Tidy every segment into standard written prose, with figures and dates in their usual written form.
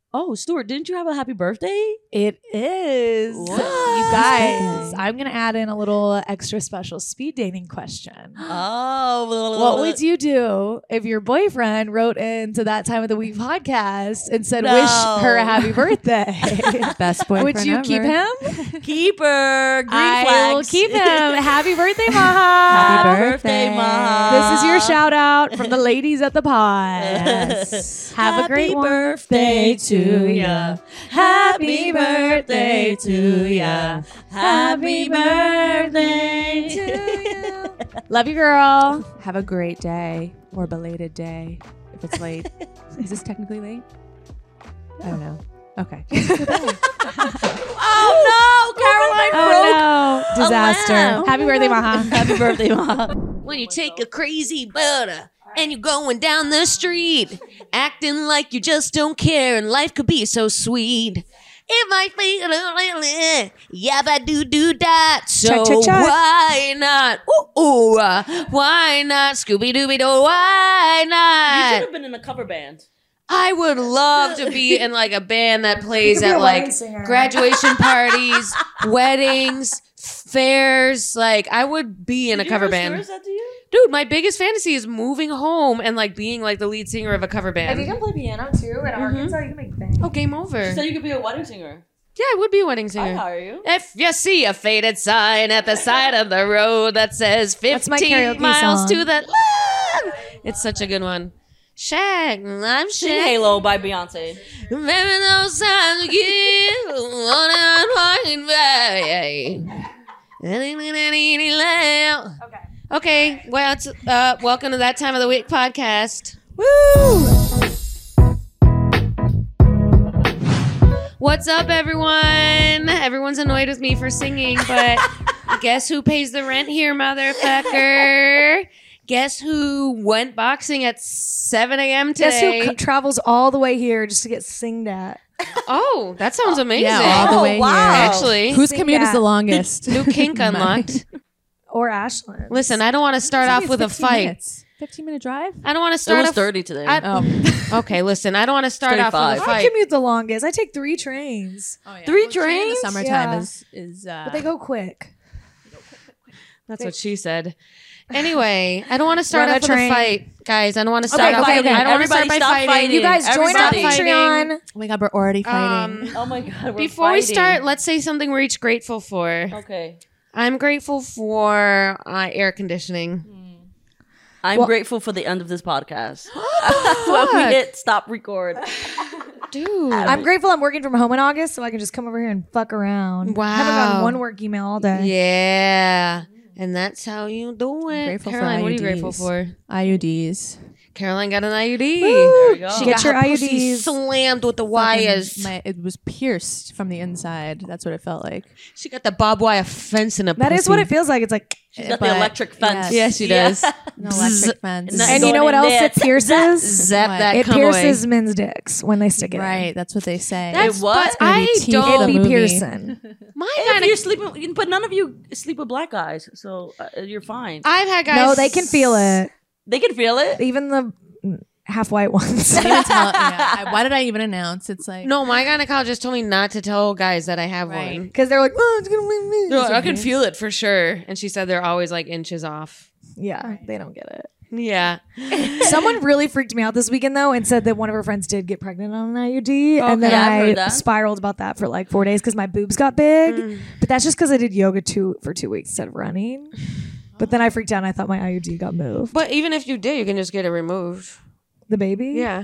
Oh, Stuart, didn't you have a happy birthday? It is. What? You guys, Okay. I'm going to add in a little extra special speed dating question. Oh, What would you do if your boyfriend wrote into that time of the week podcast and said, No. wish her a happy birthday? Best boyfriend Would you ever. keep him? keep her? Green I flags. will keep him. Happy birthday, Maha. Happy birthday, birthday. Maha. This is your shout out from the ladies at the pod. Yes. Have a great Happy one. birthday to ya. Happy birthday to ya. Happy birthday to ya. Love you, girl. Have a great day or belated day if it's late. Is this technically late? I don't know. Okay. Oh no, Caroline broke. Oh no. Disaster. lamp. Happy birthday, Maha. Happy birthday, Mom. When you take a crazy butter and you're going down the street, acting like you just don't care and life could be so sweet. It might be yabba doo doo dot. So Check, check, check. why not? Ooh, why not? Scooby Dooby Doo, why You not? should have been in a cover band. I would love to be in like a band that plays You could be at a like wedding singer. graduation parties, weddings, fairs. Like I would be in a Did cover your band. stories that to you? Dude, my biggest fantasy is moving home and like being like the lead singer of a cover If you band. can play piano too in Arkansas, you can make bang. Oh, game over. She said you could be a wedding singer. Yeah, I would be a wedding I'd singer. hire you. If you see a faded sign at the side of the road that says That's my 15 karaoke miles song. to the left. It's such a good one. Shag, I'm Sing Shag. Halo by Beyonce. Remember those times with you on Okay, well, it's welcome to That Time of the Week podcast. Woo! What's up, everyone? Everyone's annoyed with me for singing, but guess who pays the rent here, motherfucker? Guess who went boxing at 7 a.m. Guess today? who travels all the way here just to get singed at? Oh, that sounds amazing. Yeah, all the way wow. here. Actually, Whose Sing commute is that. the longest? new kink unlocked. Or Ashland. Listen, I don't want to start off with a fight. 15-minute drive? I don't want to It start was off. 30 today. Okay, listen, I don't want to start off with a 35. I fight. commute the longest. I take 3 trains, Oh, yeah. Three Well, train in trains? the summertime Yeah. is but they go quick. That's what she said. Anyway, I don't want to start Run a off with a train. fight, guys. I don't want to start off. okay, with, okay. I don't want to start by Everybody stop fighting. fighting. You guys join our Everybody. Patreon. Oh my God, we're already fighting. Oh my God. We're Before we fighting. start, let's say something we're each grateful for. Okay. I'm grateful for air conditioning. I'm grateful for the end of this podcast. When we hit stop record. Dude. I'm grateful I'm working from home in August, so I can just come over here and fuck around. I haven't Wow. gotten one work email all day. Yeah. And that's how you do it. Grateful for Caroline, what are you grateful IUDs. for? IUDs. Caroline got an IUD. There we go. She Get got your her pussy IUDs. slammed with the wires. It was pierced from the inside. That's what it felt like. She got the barbed wire fence in a That is what it feels like. It's like, She's got the But- electric fence. Yeah, she does. An electric fence. Nice. and you know what Going else in it there. pierces? Zap What? that It cum pierces away. men's dicks when they stick it in. Right, that's what they say. That's what? But I Maybe teeth don't. the It'd be movie. piercing. My If kind you're of. sleeping, but none of you sleep with black guys, so you're fine. I've had guys. No, they can feel it. They can feel it. Even the half white ones. I didn't even tell- yeah, why did I even announce? It's like No, my gynecologist told me not to tell guys that I have Right. one. Because they're like, oh, it's going to win me. They're like, I can feel it for sure. And she said they're always like inches off. Yeah, they don't get it. Yeah. Someone really freaked me out this weekend though and said that one of her friends did get pregnant on an IUD, and then Okay, I've heard I that. spiraled about that for like 4 days because my boobs got big. But that's just because I did yoga for 2 weeks instead of running. But then I freaked out and I thought my IUD got moved. But even if you did, you can just get it removed. The baby, Yeah.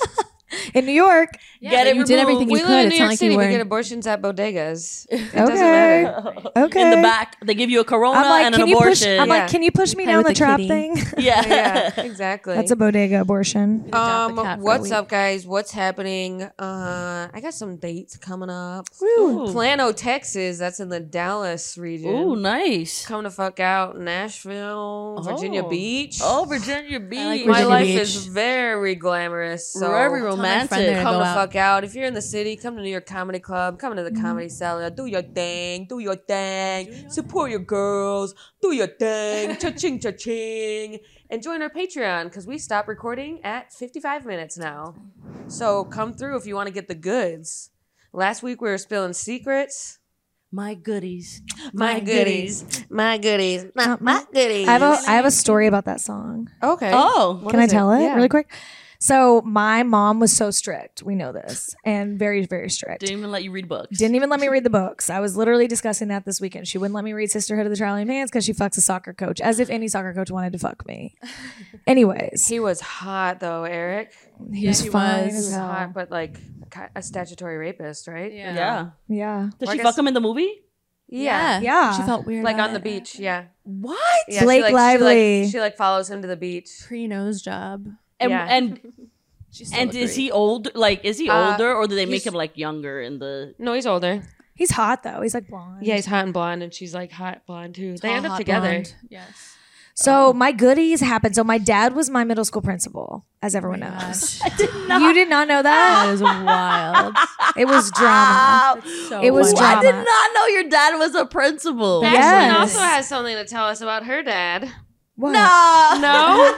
in New York. Get it you did everything you We could. live in It's New not York like City. you We were. get abortions at bodegas. It Okay. doesn't matter. Okay. In the back, they give you a corona I'm like, and an can you push? abortion. I'm Yeah. like, can you push me Play down with the the trap kitty. thing? yeah. Yeah, exactly. That's a bodega abortion. Adopt the cat for a What's week. up, guys? What's happening? I got some dates coming up. Ooh. Plano, Texas. That's in the Dallas region. Ooh, nice. Come to fuck out. Nashville, Virginia Oh. Beach. Oh, Virginia Beach. like My Virginia life Beach. is very glamorous. So Very tell romantic. there. Come Go the out. fuck out. If you're in the city, come to New York Comedy Club. Come to the Comedy Cellar. Do your thing. Do your thing. Support your girls. Do your thing. Cha-ching, cha-ching. And join our Patreon because we stop recording at 55 minutes now. So come through if you want to get the goods. Last week we were spilling secrets. My goodies. My goodies. My goodies. Not my goodies. I have a story about that song. Okay. Oh. What Can I is tell it Yeah. really quick? So my mom was so strict. We know this. And very, very strict. Didn't even let you read books. Didn't even let me read the books. I was literally discussing that this weekend. She wouldn't let me read Sisterhood of the Traveling Pants because she fucks a soccer coach, as if any soccer coach wanted to fuck me. Anyways, He was hot though, Eric. he was he fine was. as He was hell. hot, but like a statutory rapist, right? Yeah. Yeah. Did Well, I she guess- fuck him in the movie? Yeah. She felt weird. Like about on the it. beach, yeah. What? Yeah, Blake Lively. She follows him to the beach. Pre-nose job. And Yeah. She still and looked is great. he old? Like, is he older, or do they make he's- him like younger in the? No, he's older. He's hot though. He's like blonde. Yeah, he's hot and blonde, and she's like hot blonde too. They Tall, end up hot together. blonde. Yes. So my goodies happened. So my dad was my middle school principal, as everyone knows. You did not know That that? is wild. It was drama. So It was funny. drama. I did not know your dad was a principal. Ashlyn Yes. also has something to tell us about her dad. What? No?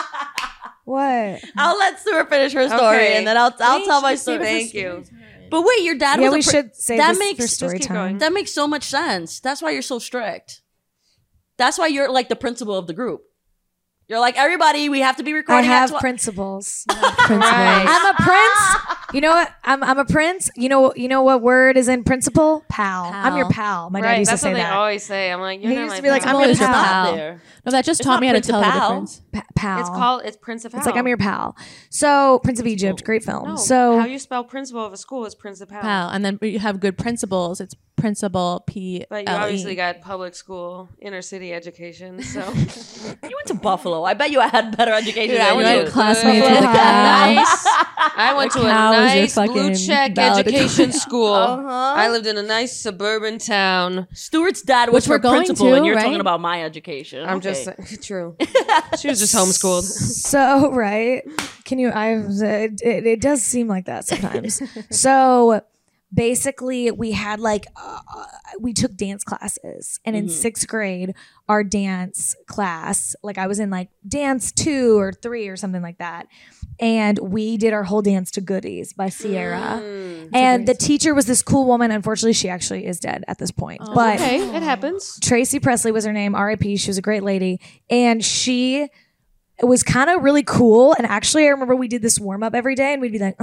What? I'll let Stuart finish her story, Okay. and then I'll tell my story. Thank you. But wait, your dad Yeah, was we a should say that this makes for story keep time. going. that makes so much sense. That's why you're so strict. That's why you're like the principal of the group. You're like, everybody, we have to be I recording have at 12. principles. Right. I'm a prince. You know what? I'm a prince. You know what word is in principal? Pal. I'm your pal. My dad Right, used to that's say what they that. always say. I'm like, you're He not used my to be like, pal. I'm always your your pal. pal. There. No, that just It's taught not me how to Prince of tell the Pal. difference. Pal. It's Prince of Hal. It's like I'm your pal. So Prince of Egypt, great film. No, So how you spell principal of a school is Prince of Hal. Pal. And then you have good principles. It's principal P. But you obviously got public school, inner city education. So You went to Buffalo. I bet you had better education Yeah, I than went you. to classmates with good, the cow. nice. I went to a cow was your nice blue fucking check valedictorian. education school. Uh-huh. I lived in a nice suburban town. Stuart's dad was Which we're her going principal, to, and you're right? talking about my education. I'm Okay. just true. She was just homeschooled. So right, can you? It does seem like that sometimes. So basically, we had we took dance classes, and in sixth grade, our dance class, like I was in like dance 2 or 3 or something like that, and we did our whole dance to Goodies by Sierra. And the teacher was this cool woman. Unfortunately, she actually is dead at this point. But Okay, it happens. Tracy Presley was her name, R.I.P. She was a great lady. And she was kind of really cool. And actually, I remember we did this warm up every day and we'd be like,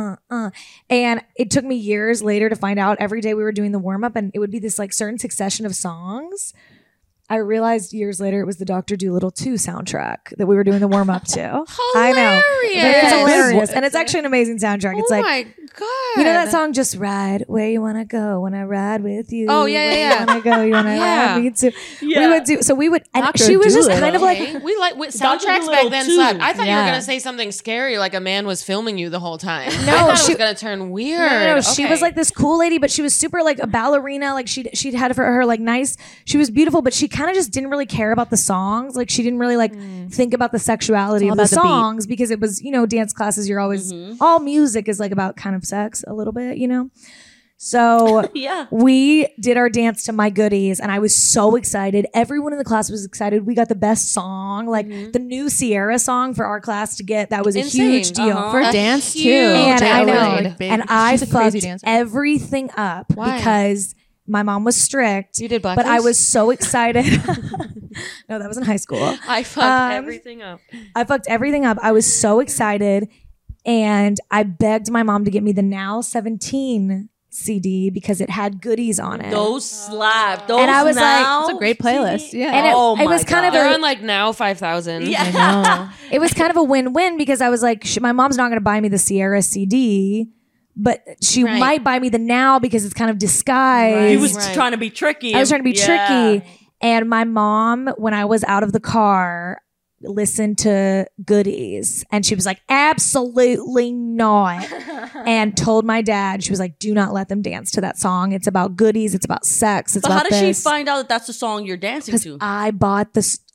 And it took me years later to find out every day we were doing the warm up and it would be this like certain succession of songs. I realized years later it was the Dr. Dolittle 2 soundtrack that we were doing the warm up to. I know. It's hilarious. And it's actually an amazing soundtrack. It's Oh like, my god! you know that song, Just Ride Where You Wanna Go When I Ride With You. Oh, yeah, yeah, Where yeah. You wanna go, you wanna Yeah. ride me too. Yeah. We would do, so we would, and Dr. she was just Dolittle. kind of like, Okay. We like with Dr. soundtracks back Dolittle then too. sucked. I thought you were Yeah. gonna say something scary, like a man was filming you the whole time. No, I thought it she- was gonna turn weird. no, she Okay. was like this cool lady, but she was super like a ballerina. Like she'd had for her like nice, she was beautiful, but she kind of just didn't really care about the songs. Like she didn't really like think about the sexuality It's of all the about the beat. songs because it was, dance classes, you're always, all music is like about kind of sex a little bit, So Yeah. we did our dance to My Goodies and I was so excited. Everyone in the class was excited. We got the best song, like the new Sierra song for our class to get. That was a Insane. huge deal. For A dance too. huge And I know. Like, big. And I She's a crazy fucked dancer. everything up Why? because my mom was strict. You did blackface? But I was so excited. No, that was in high school. I fucked everything up. I fucked everything up. I was so excited. And I begged my mom to get me the Now 17 CD because it had goodies on it. Those slap. Those And I was like- now It's a great playlist. Yeah. And oh it my was kind of God. They're a- on like now 5,000. Yeah. No. It was kind of a win-win because I was like, my mom's not going to buy me the Sierra CD, but she Right. might buy me the Now because it's kind of disguised. He was Right. trying to be tricky. I was trying to be Yeah. tricky. And my mom, when I was out of the car, listened to Goodies. And she was like, absolutely not. And told my dad, she was like, do not let them dance to that song. It's about goodies. It's about sex. It's But about how did she this. find out that that's the song you're dancing Because to? I bought this.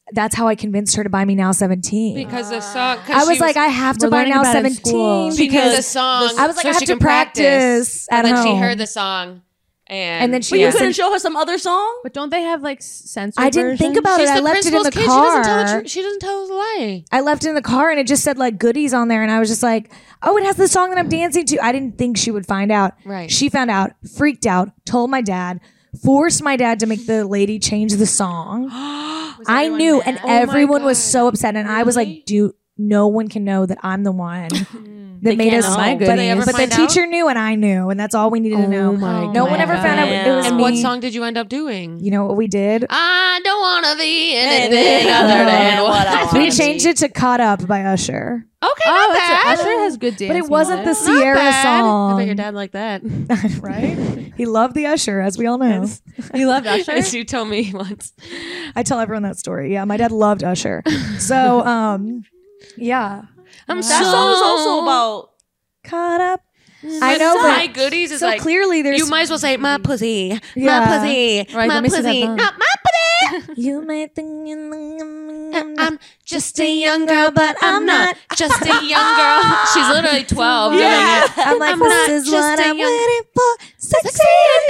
that's how I convinced her to buy me Now 17. Because the song. I was like, I have to We're buy learning Now about it in school. 17 because the song. I was like, so I have she to can practice at and then she home. heard the song, and then she But you listened- couldn't show her some other song? But don't they have like censored I didn't think versions? about she's it. I the left it in principal's the kid. car. She doesn't tell us a lie. I left it in the car and it just said like goodies on there. And I was just like, oh, it has the song that I'm dancing to. I didn't think she would find out. Right. She found out, freaked out, told my dad, forced my dad to make the lady change the song. I knew, and everyone was so upset. And I was like, dude, no one can know that I'm the one that made can't us. know. Did they ever But the find out? teacher knew and I knew. And that's all we needed to know. my No one ever found out it was And me. what song did you end up doing? You know what we did? I don't wanna be Anything anything other than what I We want. changed it to Caught Up by Usher. Okay, Oh, not that's bad. Usher has good dance. But it wasn't the music. Not Sierra bad. song. I bet your dad liked that. Right? He loved the Usher, as we all know. You loved Usher. As you told me once. I tell everyone that story. Yeah, my dad loved Usher. So, yeah. I'm That song is also about. Caught up. I know, but my goodies is so like clearly there's you might as well say my pussy, Yeah. my pussy, Right, my let me see that pussy, song. not my pussy. you may think I'm just a young girl, but I'm not just a young girl. She's literally 12. doing Yeah. it. I'm like, I'm this not is just what a I'm young- waiting for. Sexy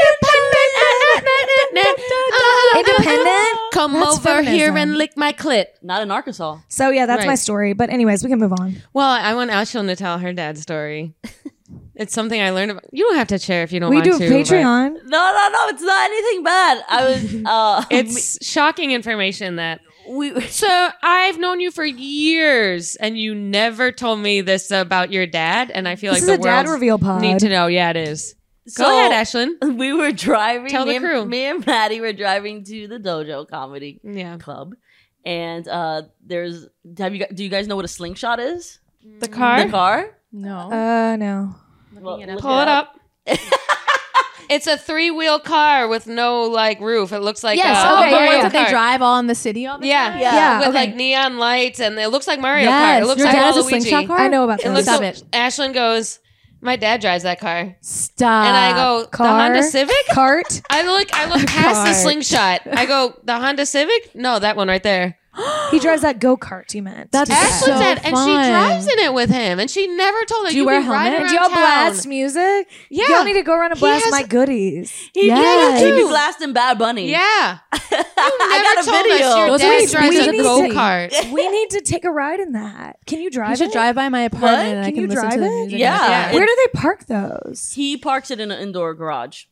independent. Come That's over here feminism. and lick my clit. Not in Arkansas. So yeah, that's my Right. story. But anyways, we can move on. Well, I want Ashlyn to tell her dad's story. It's something I learned about. You don't have to share if you don't We want do to. Patreon. No, it's not anything bad. I was. but It's shocking information that. So I've known you for years, and you never told me this about your dad, and I feel This like is the a dad world reveal pod. need to know. Yeah, it is. So- Go ahead, Ashlyn. We were driving. Tell the me and- crew. Me and Maddie were driving to the Dojo Comedy Yeah, Club, and there's. Do you guys know what a slingshot is? the car. The car. No. No. Well, look Pull it up. It's a 3-wheel car with no like roof. It looks like yes. a Okay. Mario The ones that they Kart. drive all in the city all the Yeah, time. Yeah. with okay. like neon lights, and it looks like Mario Yes. Kart. It looks Your like dad has a Waluigi. slingshot car? I know about It those. looks Stop so, it. Ashlyn goes, my dad drives that car, Stop. and I go, car. the Honda Civic. Cart. I look past the Cart. slingshot. I go, the Honda Civic? No, that one right there. He drives that go-kart, you meant. That's Ashlyn's so dad, and she fun. drives in it with him, and she never told her. Do you wear a be riding helmet? And around y'all town. blast music? Yeah. Y'all need to go around and He blast has- my goodies. He Yes. did. He be blasting Bad Bunny. Yeah. I Never got a told video. us your Those dad are drives sweet. a We need go to- kart. We need to take a ride in that. Can you drive You should it? drive by my apartment and I Can can you listen to drive the it? music. Yeah. Yeah. Where do they park those? He parks it in an indoor garage.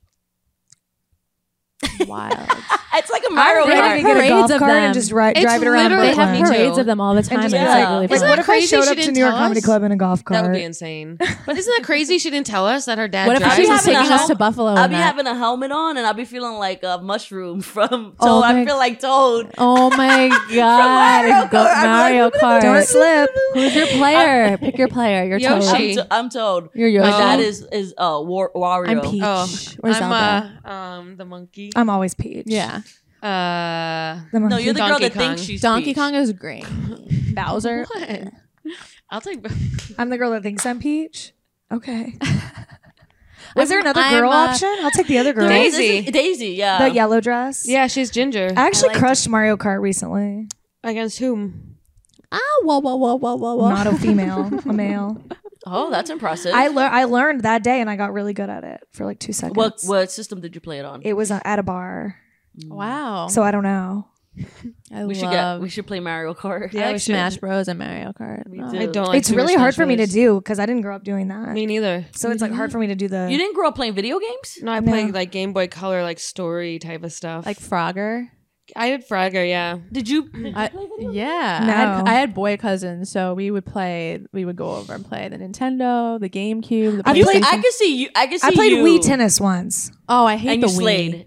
Wild. It's like a Mario They have Ready Kart. to get a parades golf of cart and them. just It's drive it around literally- They have Me Brooklyn. too. parades of them all the time. just and Yeah. it's like really Like, Isn't fun. what that if I crazy showed she up to didn't New York tell Comedy us? Club in a golf That would cart? be insane. But isn't that crazy? She didn't tell us that her dad What if drives. she was having a taking us helmet- to Buffalo? I'll in be that? having a helmet on and I'll be feeling like a mushroom from Toad. Oh I my- feel like Toad. Oh my Mario god! Go Kart. I'm Mario like, Kart. Don't slip. Who's your player? Pick your player. You're Yoshi. Toad. I'm Toad. You're My Yoshi. dad is Wario. I'm Peach. Oh, Where's I'm Zelda? the monkey. I'm always Peach. Yeah. The No, monkey. you're the girl Donkey that Kong. thinks she's Donkey Peach. Kong is green. Bowser. What? I'll take. I'm the girl that thinks I'm Peach. Okay. Was there another I'm, girl option? I'll take the other girl. Daisy. Daisy, yeah. The yellow dress. Yeah, she's ginger. I actually liked crushed Mario Kart recently. Against whom? Ah, whoa, whoa, whoa, whoa, whoa, whoa. Not a female, a male. Oh, that's impressive. I learned that day and I got really good at it for like 2 seconds. what system did you play it on? It was at a bar, Wow. so I don't know. I we love. should play Mario Kart. Yeah, I we like should. Smash Bros and Mario Kart. Me Oh. too. I don't. Like It's Super really hard Smash for me to Bros. do because I didn't grow up doing that. Me neither. So it's like hard for me to do the. You didn't grow up playing video games? No, I play like Game Boy Color, like story type of stuff. Like Frogger. I did Frogger, yeah. Did you? Yeah. No. I had boy cousins, so we would go over and play the Nintendo, the GameCube, the I You, played- PlayStation. I could see you. I could see I played you. Wii tennis once. Oh, I hate and the you Wii. slayed.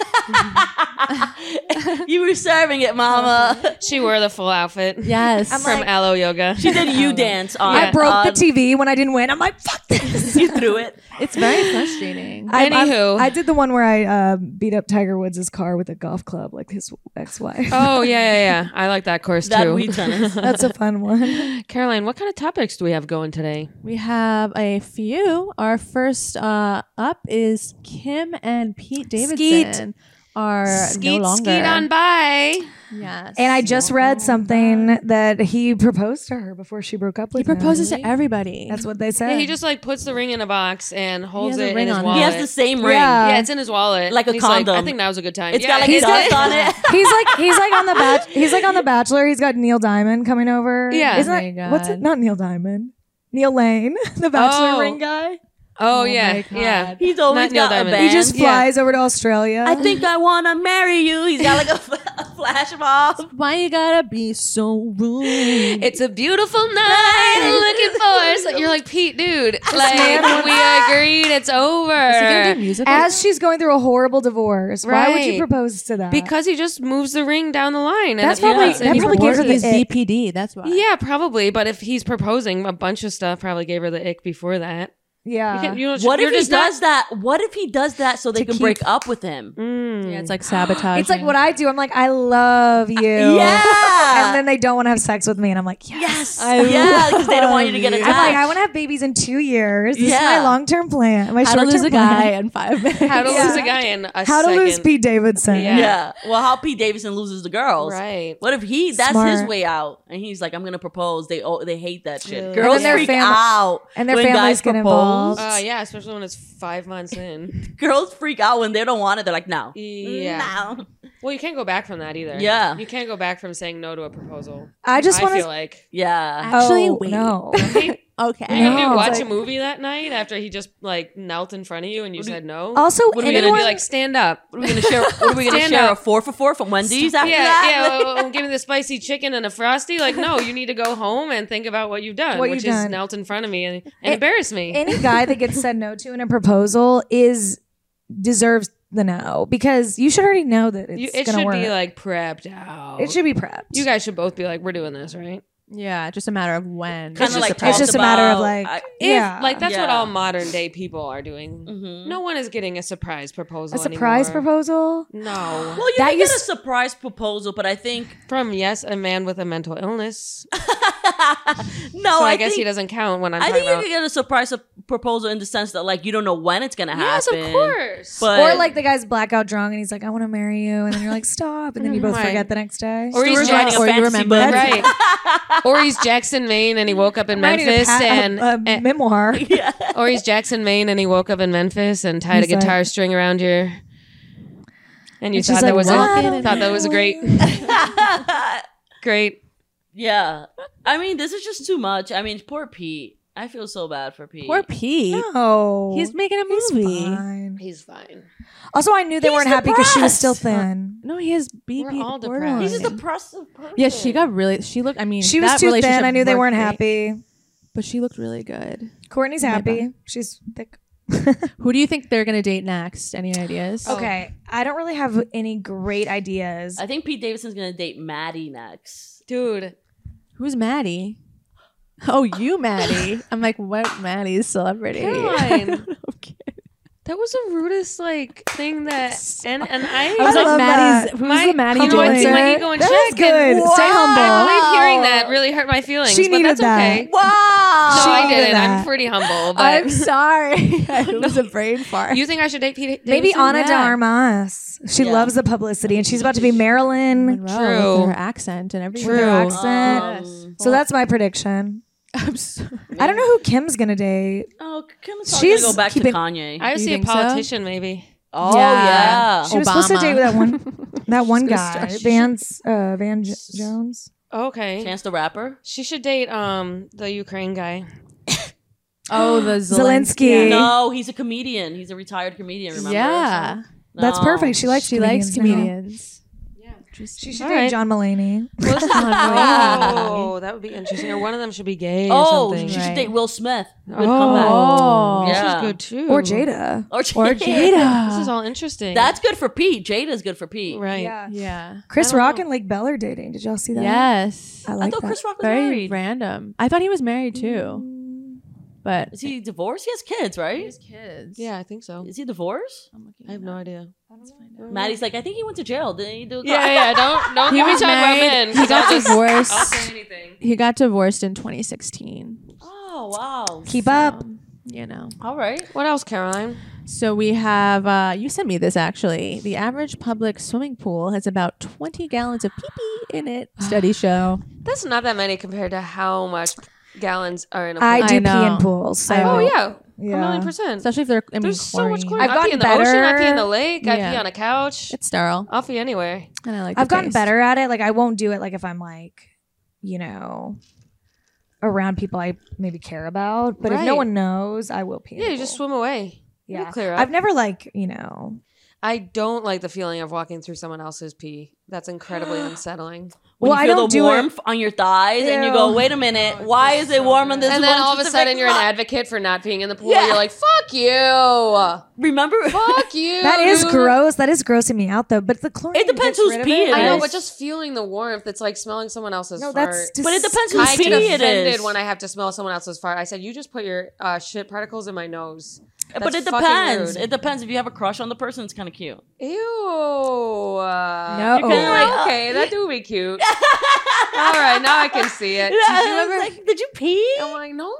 You were serving it, Mama. She wore the full outfit. Yes. I'm From like- Aloe Yoga. She did you dance on. Yeah. I broke the on- TV when I didn't win. I'm like, fuck this. You threw it. It's very frustrating. Anywho. I did the one where I beat up Tiger Woods' car with a golf club, like his ex-wife. Oh, yeah. I like that course That too. Wii tennis. That's a fun one. Caroline, what kind of topics do we have going today? We have a few. Our first up is Kim and Pete Davidson. are no Skeet, longer. skeet on by. Yes. And I just read something that he proposed to her before she broke up he with him. proposes to everybody. That's what they said. Yeah, he just like puts the ring in a box and holds has a it in ring his on it. wallet. He has the same ring. Yeah. Yeah, it's in his wallet. Like a He's condom. I think that was a good time. It's yeah, got like he's dust on it. he's like on the he's like on The Bachelor. He's got Neil Diamond coming over. Yeah. Isn't Oh my that what's it? God. Not Neil Diamond. Neil Lane, the Bachelor Oh. ring guy. Oh, Oh yeah, my God. yeah. He's always Not Neil got a Diamond. band. He just flies over to Australia. I think I wanna marry you. He's got like a flash mob. Why you gotta be so rude? It's a beautiful night. Looking for. So you're like, Pete, dude. Like we agreed. It's over. Is he gonna do music? as she's going through a horrible divorce. Why would you Right. propose to that? Because he just moves the ring down the line. And That's if he probably- wants it, that he probably gave her proposes. the He's ick. BPD. That's why. Yeah, probably. But if he's proposing, a bunch of stuff probably gave her the ick before that. yeah. What if you're he just not- does that? What if he does that so they To can keep- break up with him? Mm. Yeah, it's like sabotage. It's like what I do. I'm like, I love you. Yeah. And then they don't want to have sex with me. And I'm like, yes. Yes. I Yeah, because they don't want you to get love you. attached. I'm like, I want to have babies in 2 years. This is Yeah. my long-term plan. My how to short-term lose a plan. guy in 5 minutes. How to Yeah. lose a guy in a How to second. lose Pete Davidson. Yeah. yeah. Well, how Pete Davidson loses the girls. Right. What if that's Smart. his way out, and he's like, "I'm gonna propose." They hate that shit. And Girls then their freak fam- out, and their when families guys get propose. involved. Yeah, especially when it's 5 months in. Girls freak out when they don't want it. They're like, "No, Yeah. no." Well, you can't go back from that either. Yeah. You can't go back from saying no to a proposal. I just want feel to. like. Yeah. Actually, Oh, wait. no. Okay. What are you gonna do? No, it's Watch like- a movie that night after he just like knelt in front of you and you said no? Also, what are we gonna anyone, be like? Stand up. What are we gonna share? What are we gonna Stand share? up. A 4 for 4 from Wendy's after Yeah, that? yeah. Give me the spicy chicken and a frosty. Like, no, you need to go home and think about what you've done, What which you've is done. knelt in front of me and embarrass me. any guy that gets said no to in a proposal deserves the no, because you should already know that it's It gonna should work. be like prepped out. It should be prepped. You guys should both be like, we're doing this, right? Yeah, just a matter of when. Kind of like it's just a matter of like, If, yeah, like that's what Yeah. all modern day people are doing. Mhm. No one is getting a surprise proposal. a surprise anymore. proposal. No. Well, you That can get a used- surprise proposal, but I think From a man with a mental illness. no. So I, I guess think, he doesn't count when I'm I talking think you about. can get a surprise proposal in the sense that like you don't know when it's gonna Yes, happen. of course. But Or like the guy's blackout drunk and he's like, I want to marry you. And then you're like, stop. And then you both Right. forget the next day. Or he's Stuart's writing Jackson, a or you fantasy remember. book. right? Or he's Jackson, Maine, and he woke up in Writing Memphis, a memoir. yeah. or he's Jackson, Maine, and he woke up in Memphis and tied He's a guitar like- string around your. And you And she's thought that like, was "What?" thought that was a great, great. Yeah. I mean, this is just too much. I mean, poor Pete. I feel so bad for Pete. Poor Pete. No. He's making a He's movie. fine. He's fine. Also, I knew they He's weren't happy because she was depressed. still thin. No, he has BP. We're all borderline. depressed. He's a depressive person. Yeah, she got really. She looked. I mean, She was that too thin. relationship I knew they worked weren't great, happy. but she looked really good. Courtney's My happy. She's thick. Who do you think they're gonna date next? Any ideas? Okay. I don't really have any great ideas. I think Pete Davidson's gonna date Maddie next. Dude, Who's Maddie? Oh, you, Maddie. I'm like, what? Maddie's celebrity. Caroline. Okay. that was the rudest like thing that, and I I was I like, love Maddie's. that. Who's My- the Maddie you know what, influencer? you might go and That was check good. and- Stay humble. I believe hearing that really hurt my feelings. She but needed that's that. okay. Wow. No, She I needed didn't. that. I'm pretty humble, but I'm sorry. it was a brain fart. you think I should date Pete Maybe Davidson? Ana de Yeah. Armas. She Yeah. loves the publicity, and she's about to be Marilyn. Monroe True. with her accent and everything. With her True. accent. Yes. So that's my prediction. I'm sorry. I don't know who Kim's gonna date. Oh, Kim's She's gonna go back keeping- to Kanye. I would You see a think so? politician maybe. oh yeah. She was supposed to Obama. date that one gonna guy, start- Van Jones. Okay. Chance the Rapper. She should date the Ukraine guy. Oh, the Zelensky. No, he's a comedian. He's a retired comedian. Remember? Yeah. That's No. perfect. She likes She likes comedians now. comedians. She should All date right. John Mulaney. Oh, that would be interesting. Or one of them should be gay or Oh, something. she should Right. date Will Smith. Good Oh. Oh. Yeah. She's good too. Or Jada. Or Or This Jada. is all interesting. That's good for Pete. Jada's good for Pete. right. Yeah. Chris I don't Rock know. and Lake Bell are dating. Did y'all see that? Yes. I I like thought that. Chris Rock was Very married. random. I thought he was married too. But Is he divorced? He has kids, right? kids. Yeah, I think so. Is he divorced? I have no idea. Maddie's like, I think he went to jail. Didn't he do? Yeah, don't He get me was talking about married. men. He 'cause got I'll just- divorced. I'll say anything. He got divorced in 2016. Oh wow. Keep up. You know. All right. What else, Caroline? So we have, you sent me this actually. The average public swimming pool has about 20 gallons of pee-pee in it. Studies show. That's not that many compared to how much gallons are in a pool. I do pee know. in pools. So Oh yeah, Yeah. 1,000,000%. Especially if they're, I mean, There's so much chlorine. chlorine. I've I pee in the gotten ocean. I pee in better. the lake. I Yeah. pee on a couch. It's sterile. I'll pee anywhere. And I like I've the gotten taste. better at it. Like I won't do it like if I'm like, you know, around people I maybe care about. But if no Right. one knows, I will pee. in Yeah, the you just pool. swim away. Yeah. You'll clear up. I've never like, you know. I don't like the feeling of walking through someone else's pee. That's incredibly unsettling. When Well, you I feel don't the do it- warmth on your thighs and you go, Ew. wait a minute, why is it warm on this And then one all of a specific sudden you're an spot? advocate for not peeing in the pool. Yeah. You're like, fuck you. Remember? Fuck you. That is dude. gross. That is grossing me out though. But the chlorine. It depends gets who's rid of pee it. it I know, is. but just feeling the warmth, it's like smelling someone else's No, fart. that's But it depends I whose get pee it offended is. when I have to smell someone else's fart. I said, you just put your shit particles in my nose. But That's it fucking depends. rude. It depends. If you have a crush on the person, it's kind of cute. Ew. No. You're kinda like, Okay, that do be cute. All right, now I can see it. Did you ever- like, did you pee? I'm like, no.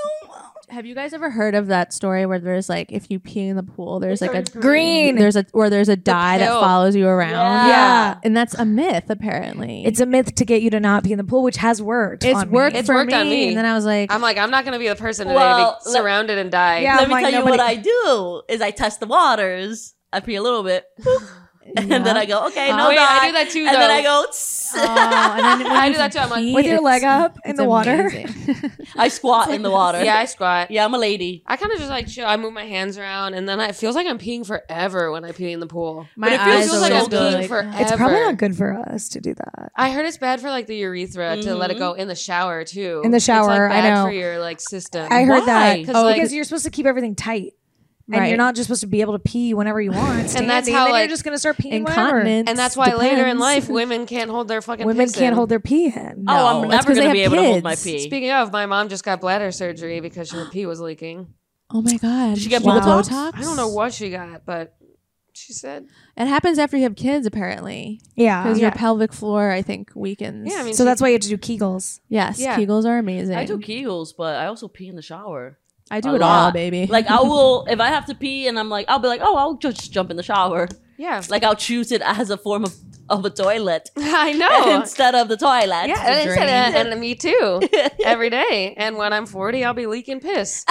Have you guys ever heard of that story where there's like, if you pee in the pool, there's like a Green. there's a dye that pill. follows you around. Yeah. And that's a myth apparently. It's a myth to get you to not pee in the pool, which has worked. it's on worked me. It's for worked me. on me. And then I was like, I'm not going to be the person today Well, to be surrounded and die. Yeah. Let I'm me like, tell you nobody- what I do is I test the waters. I pee a little bit. And then I go, okay, no Wait, dye. I do that too, And then though. I go, oh, and then when I you do that too. I'm like, pee, With your leg it's- up in it's the water. amazing. I squat in the water. Yeah, I squat. Yeah, I'm a lady. I kind of just like chill. I move my hands around, and then it feels like I'm peeing forever when I pee in the pool. My it eyes feels are like always I'm go peeing like, forever. It's probably not good for us to do that. I heard it's bad for like the urethra to let it Mhm. go in the shower too. In the It's, like, shower, I bad know. for your like system. I heard Why? that 'Cause, like- because you're supposed to keep everything tight, and Right. you're not just supposed to be able to pee whenever you want. It's And that's handy, how, then like, you're just gonna start peeing whenever. incontinence. and that's why later in depends. life women can't hold their fucking Women piss can't in. hold their pee in. Oh, I'm that's never 'cause they going to have be able to hold my kids. pee. Speaking of, my mom just got bladder surgery because her pee was leaking. Oh my god! Did she get Wow. Botox? I don't know what she got, but she said, It happens after you have kids, apparently, Yeah. because Yeah. your pelvic floor, I think, weakens. yeah, I mean, So that's why you have to do Kegels. yes, Yeah. Kegels are amazing. I do Kegels, but I also pee in the shower. I do a it all, lot. baby. Like I will, if I have to pee and I'm like, I'll be like, oh, I'll just jump in the shower. yeah, Like I'll choose it as a form of a toilet I know. instead of the toilet. Yeah, and me too. Every day. And when I'm 40, I'll be leaking piss.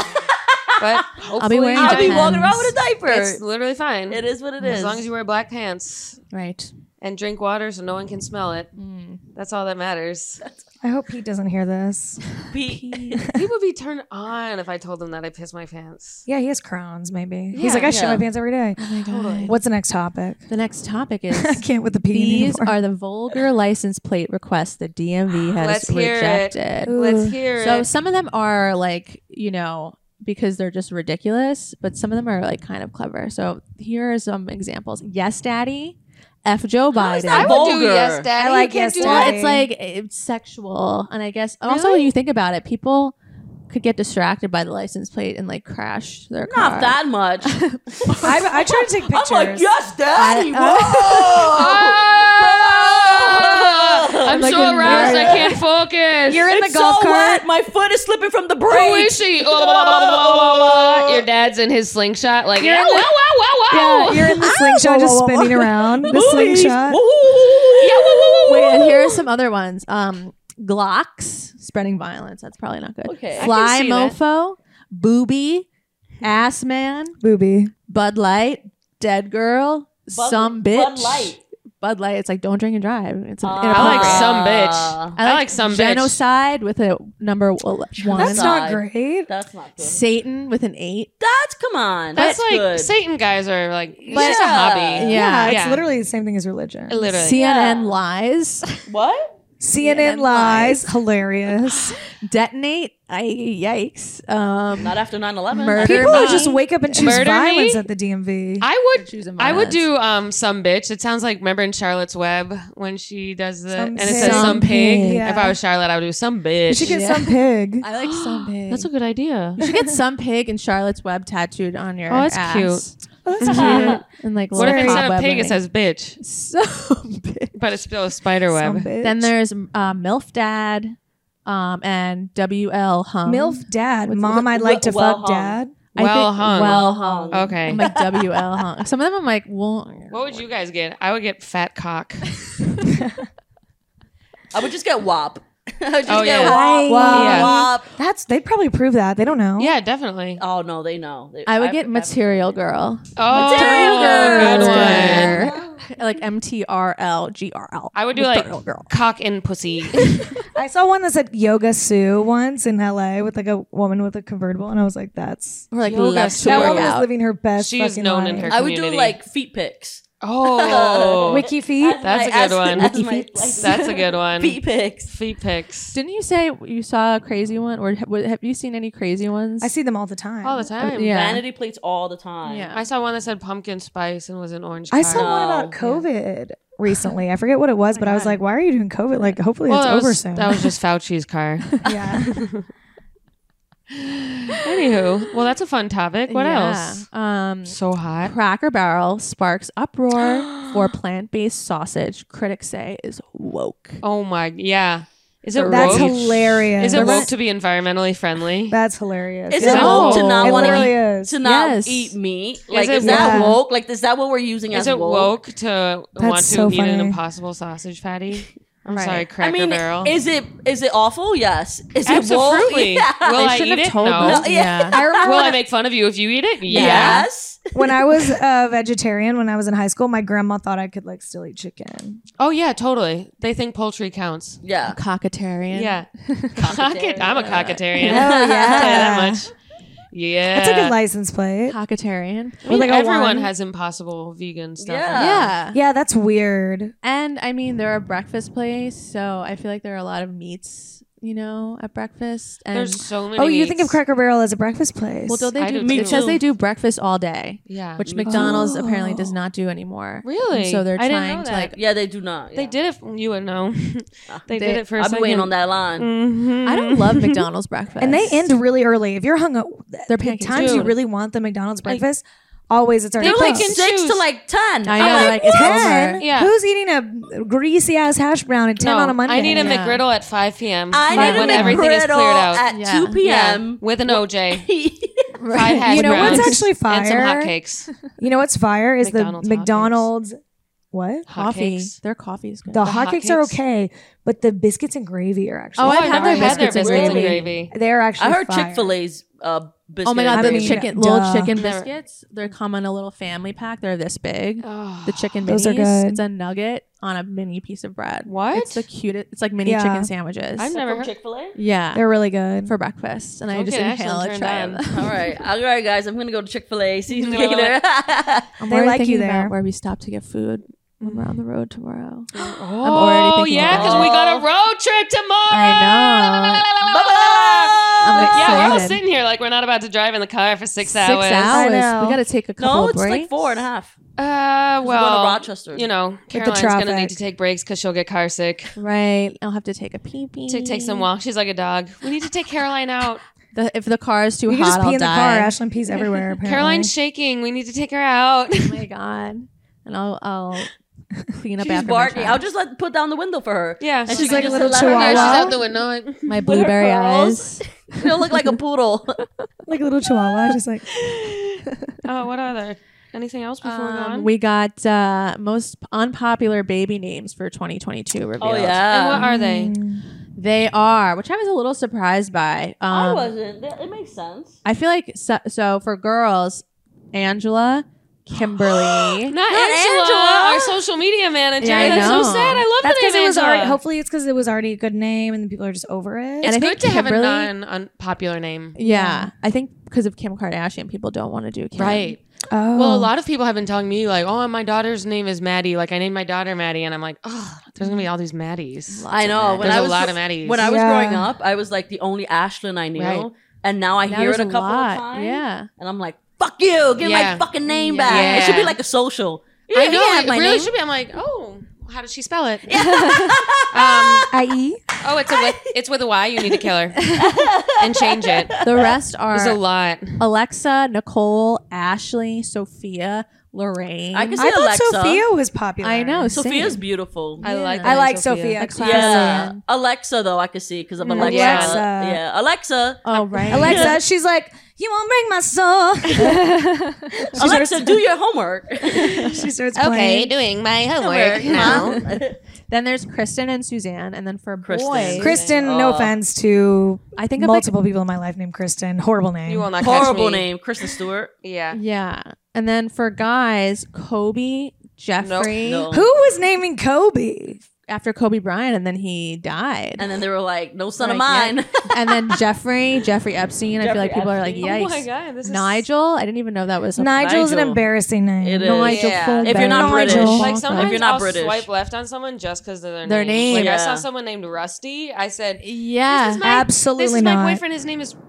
But hopefully, wearing I'll be Depends. walking around with a diaper. it's literally fine. It is what it is. As long as you wear black pants right. and drink water so no one can smell it. That's all that matters. I hope Pete doesn't hear this. pee. He would be turned on if I told him that I pissed my pants. Yeah, he has Crohn's. Maybe Yeah, he's like, I shit yeah. my pants every day. Oh my god. What's the next topic? The next topic is I can't with the pee these anymore. are the vulgar license plate requests the DMV has Let's hear it. rejected. Ooh. Let's hear So it. some of them are like, because they're just ridiculous, but some of them are like kind of clever. So here are some examples. Yes, Daddy. F Joe How is Biden. that I would do vulgar. yes, daddy. I like You can't yes, do Well, Daddy. it's like it's sexual, and I guess also when you think about it, people could get distracted by the license plate and like crash their car. Not that much. I try to take pictures. I'm like, yes, daddy. I'm Like so in aroused I Mario. can't focus. You're in the It's golf so cart. wet. My foot is slipping from the Who brake. is she? Your dad's in his slingshot, like, You're in wow, the- wow, wow, wow. Yeah, you're in the slingshot, just spinning around. The Boobies. slingshot. Woo, woo, woo, Yeah, woo, woo, woo, Wait, and woo. here are some other ones. Glocks, spreading violence. That's probably not good. Okay. I can Fly see that. mofo, booby, ass man, Booby. Bud Light, dead girl, some bitch. Bud Light. Bud Light. It's like don't drink and drive. It's I like inappropriate. some bitch. I like some bitch. genocide with a number one. That's Genocide. not great. That's not good. Satan with an 8. That's come on. That's That's like good. Satan guys are like, it's But- just a hobby. Yeah. It's Yeah. literally the same thing as religion. Literally. CNN lies. What? CNN lies. Hilarious. Detonate. Yikes. Not after 9/11. Murder. People me. just wake up and choose Murder violence me? at the DMV. Choosing I would violence. do some bitch. It sounds like, remember in Charlotte's Web when she does the Some and it pig. says some Some pig. pig. Yeah. If I was Charlotte, I would do some You bitch. should get Yeah. some pig. I like some pig. That's a good idea. You should get some pig and Charlotte's Web tattooed on your Oh, that's ass. cute. Oh, that's cute. And like What if little instead of cobweb pig it lining. says bitch, some bitch? but it's still a spider Some web? bitch. Then there's MILF Dad, and WL Hung. MILF dad. What's- Mom, I'd like to well fuck hung. dad. I Well think- hung. Well hung. Okay. I'm like WL Hung. Some of them I'm like, well, What would you guys get? I would get fat cock. I would just get WAP. I would just Oh, get yeah. WAP. Wow. Yeah. WAP. They'd probably prove that. They don't know. Yeah, definitely. Oh no, they know. I would get Material Girl. Oh, Material good Girl. one. Like MTRLGRL. I would do Material like Girl. cock and pussy. I saw one that said Yoga Sue once in LA with like a woman with a convertible, and I was like, that's Or like Yoga left Sue. that to work woman is out. living her best. She is fucking known life. in her I would do community. like feet pics. Oh, Wiki feet. That's a good one. That's a good one. Feet pics. Feet pics. Didn't you say you saw a crazy one, or have you seen any crazy ones? I see them all the time. All the time. Yeah. Vanity plates all the time. Yeah. I saw one that said pumpkin spice and was an orange. I card. saw one about COVID recently. I forget what it was, but I was like, why are you doing COVID? Like, hopefully Well, it's that over was, soon. that was just Fauci's car. yeah. Anywho, well, that's a fun topic. What else? So hot. Cracker Barrel sparks uproar for plant-based sausage. Critics say is woke. Oh my, yeah. Is it That's woke? hilarious. Is it woke to be environmentally friendly? That's hilarious. Is Yeah. it woke to No. not It want to literally eat is. to not Yes. eat meat? Like, it is that woke? woke? Like, is that what we're using Is as it woke to That's want to so eat an funny. impossible sausage patty? I'm Right. sorry, Cracker I mean, Barrel. is it awful? Yes. Is Absolutely. it woke? Yeah. Will They I shouldn't eat have it? told No. us. No, yeah. I remember Will I make fun of you if you eat it? Yeah. Yes. when I was a vegetarian when I was in high school, my grandma thought I could like still eat chicken. Oh yeah, totally. They think poultry counts. Yeah. Cockatarian. Yeah. Cockatarian. I'm a cockatarian. Hell I'll tell you that yeah. much. Yeah. That's a good license plate. Cockatarian. I mean, like a everyone one. has impossible vegan stuff. Yeah. Yeah. Yeah, that's weird. And I mean, they're a breakfast place, so I feel like there are a lot of meats, at breakfast. And There's so many. Oh, you think of meats. Cracker Barrel as a breakfast place? well, don't they I do? do It too. says they do breakfast all day, Yeah. which me too. McDonald's apparently does not do anymore. Really? So they're I didn't trying know to that. like. Yeah, they do not. They yeah. did it. You would know. They did it for a I've been second. waiting on that line. Mhm. I don't love McDonald's breakfast, and they end really early. If you're hung up, Their the pancakes. times you Dude. really want the McDonald's breakfast, always it's already They're like closed. 6 choose. to like 10. I know, I'm like, it's 10? over. Yeah. Who's eating a greasy ass hash brown at 10 No, on a Monday? I need a Yeah. McGriddle at 5 p.m. I when need a everything is McGriddle cleared out. at Yeah. 2 p.m. with an OJ, 5 Right. hash You know what's browns, actually and some fire? hotcakes. You know what's fire is McDonald's the hotcakes. McDonald's what? Coffee. Hotcakes. Their coffee is good. The hotcakes are hotcakes? okay, but the biscuits and gravy are actually. Oh, I've I've had never their had their biscuits biscuits and and gravy. gravy. They're actually. I heard fire. Chick-fil-A's biscuit. Oh my god, I the mean, chicken, duh. little chicken Never- biscuits. They come in a little family pack. They're this big. Oh, The chicken Those are minis. good. It's a nugget on a mini piece of bread. What? It's the cutest. It's like mini Yeah. chicken sandwiches. I've never heard. Chick-fil-A? Yeah, They're really good. for breakfast, and I Okay, just inhale Ashlyn, a turned tray on. of them. All right, guys. I'm gonna go to Chick-fil-A. See you No. later. I'm They already like you thinking about there. where we stop to get food when we're on the road tomorrow. Oh, thinking yeah, about because we got a road trip tomorrow. I'm Yeah, we're all excited. sitting here like we're not about to drive in the car for 6 6 hours. hours. know. We got to take a couple No, of it's breaks. like 4.5. Well, We're going to Rochester. you know, the Caroline's gonna traffic. need to take breaks because she'll get car sick. Right. I'll have to take a pee pee. To take some walks. She's like a dog. We need to take Caroline out. If the car is too You can hot, just pee I'll in the die. car. Ashlyn pees everywhere. Apparently. Caroline's shaking. We need to take her out. Oh my god. And I'll clean up She's after barking. my I'll trash. just put down the window for her. Yeah, And She's she can like a just little let her Yeah, chihuahua. she's out. out the window. Like, my With her blueberry pearls. eyes. She'll look like a poodle. like a little chihuahua, just like. oh, what other? Anything else before we go on? We got most unpopular baby names for 2022 revealed. Oh And yeah. what are they? They are, which I was a little surprised by. I wasn't. It makes sense. I feel like so for girls, Angela, Kimberly. Not Angela. Angela, our social media manager. Yeah, I That's so know. sad. I love That's the name because it was Angela. already. Hopefully, it's because it was already a good name, and then people are just over it. It's And I good think to have a Kimberly- non-unpopular name. Yeah, I think because of Kim Kardashian, people don't want to do Kim. Right. Oh, Well, a lot of people have been telling me like, "Oh, my daughter's name is Maddie." Like, I named my daughter Maddie, and I'm like, "Oh, there's gonna be all these Maddies." I know. When There's I a was lot of Maddies. When I was Yeah. growing up, I was like the only Ashlyn I knew, Right. and now I Now hear it there's a couple lot. of times. Yeah. And I'm like, "Fuck you! Give Yeah. my fucking name Yeah. back." It should be Yeah. like a social. I know You have it my really name. should be. I'm like, oh, how did she spell it? I.e. Oh, it's with a Y. You need to kill her and change it. The rest There's a are lot. Alexa, Nicole, Ashley, Sophia, Lorraine. I can see I thought Alexa. Sophia was popular. I know. Sophia's same. beautiful. I like. I like Sophia. Sophia. Like Classic. Yeah, Alexa though I could see because of Alexa. Alexa. Yeah, Alexa. Oh, right. Alexa, she's like, you won't break my soul. Alexa, do your homework. She starts Okay, playing. doing my homework now. Then there's Kristen and Suzanne. And then for Kristen. boys, Kristen, no Oh. offense to I think of multiple people in my life named Kristen. Horrible name. You will not catch Horrible me. name, Kristen Stewart. Yeah. Yeah. And then for guys, Kobe, Jeffrey. No. Who was naming Kobe? After Kobe Bryant, and then he died. And then they were like, "No son of Like, mine." And then Jeffrey Epstein. I feel like Jeffrey people are like, Epstein. yikes. Oh my god, this is Nigel. I didn't even know that was a Nigel's an Nigel. embarrassing name. It is. Nigel. Yeah. Fulber. If you're not British. Nigel. Like sometimes If you're not I'll British. swipe left on someone just because of Their name. Like I Yeah. saw someone named Rusty. I said, Yeah. this is my, absolutely this is not. my boyfriend. His name is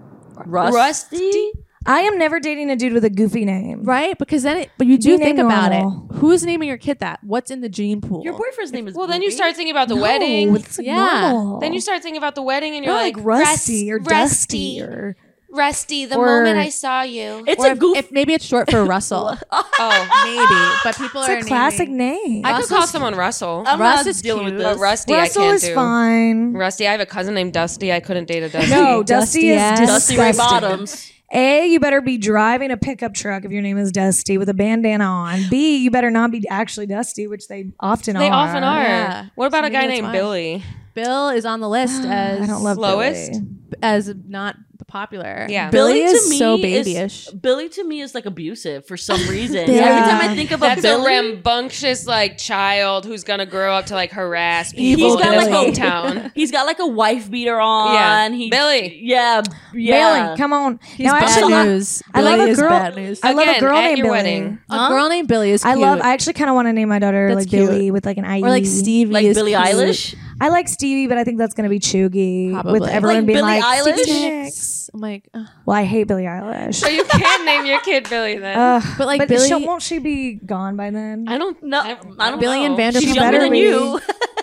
Rusty. I am never dating a dude with a goofy name. Right? Because then but you do Be think named about normal. it. Who's naming your kid that? What's in the gene pool? Your boyfriend's name is. Well, then you Goofy. start thinking about the No, wedding. it's like Yeah. normal. Then you start thinking about the wedding, and you're Not like, like Rusty or Rusty, Dusty or Rusty. The or- moment I saw you, It's Or a goof. if maybe it's short for Russell. oh, Maybe. But people it's are a classic naming- name. I could call Russell's- someone Russell. I'm Russ not is dealing with cute. this. But Rusty, Russell I can't is do. fine. Rusty, I have a cousin named Dusty. I couldn't date a Dusty. No, Dusty Dusty is ass. Dusty Ray disgusting. Bottoms. A, you better be driving a pickup truck if your name is Dusty with a bandana on. B, you better not be actually Dusty, which they often They are. often are. Yeah. What about So a guy maybe that's named why. Billy? Bill is on the list as I don't love Slowest? Billy. as not popular. Yeah. Billy, Billy to is me so is- babyish. Billy to me is like abusive for some reason. Billy. Every time I think of That's a Billy, a rambunctious like child who's gonna grow up to like harass people Evil in his Billy. hometown. he's got like a wife beater on. Yeah. He, Billy. Yeah, yeah. Billy, come on. He's now, I bad actually love, news. I love Billy a is girl. bad news. I love a Again, girl at named your Billy. wedding. A girl named Billy is I cute. love. I actually kind of want to name my daughter That's like cute. Billy with like an IE. or like Stevie Like is Billie cute. Eilish. I like Stevie, but I think that's gonna be Chuggy Probably. with everyone Like being Billie like Eilish? Six. I'm like, ugh. Well, I hate Billie Eilish. So you can't name your kid Billy then. But like but Billy, won't she be gone by then? I don't. No, I don't Billy and know. Vanderpump She's She younger better than be. you.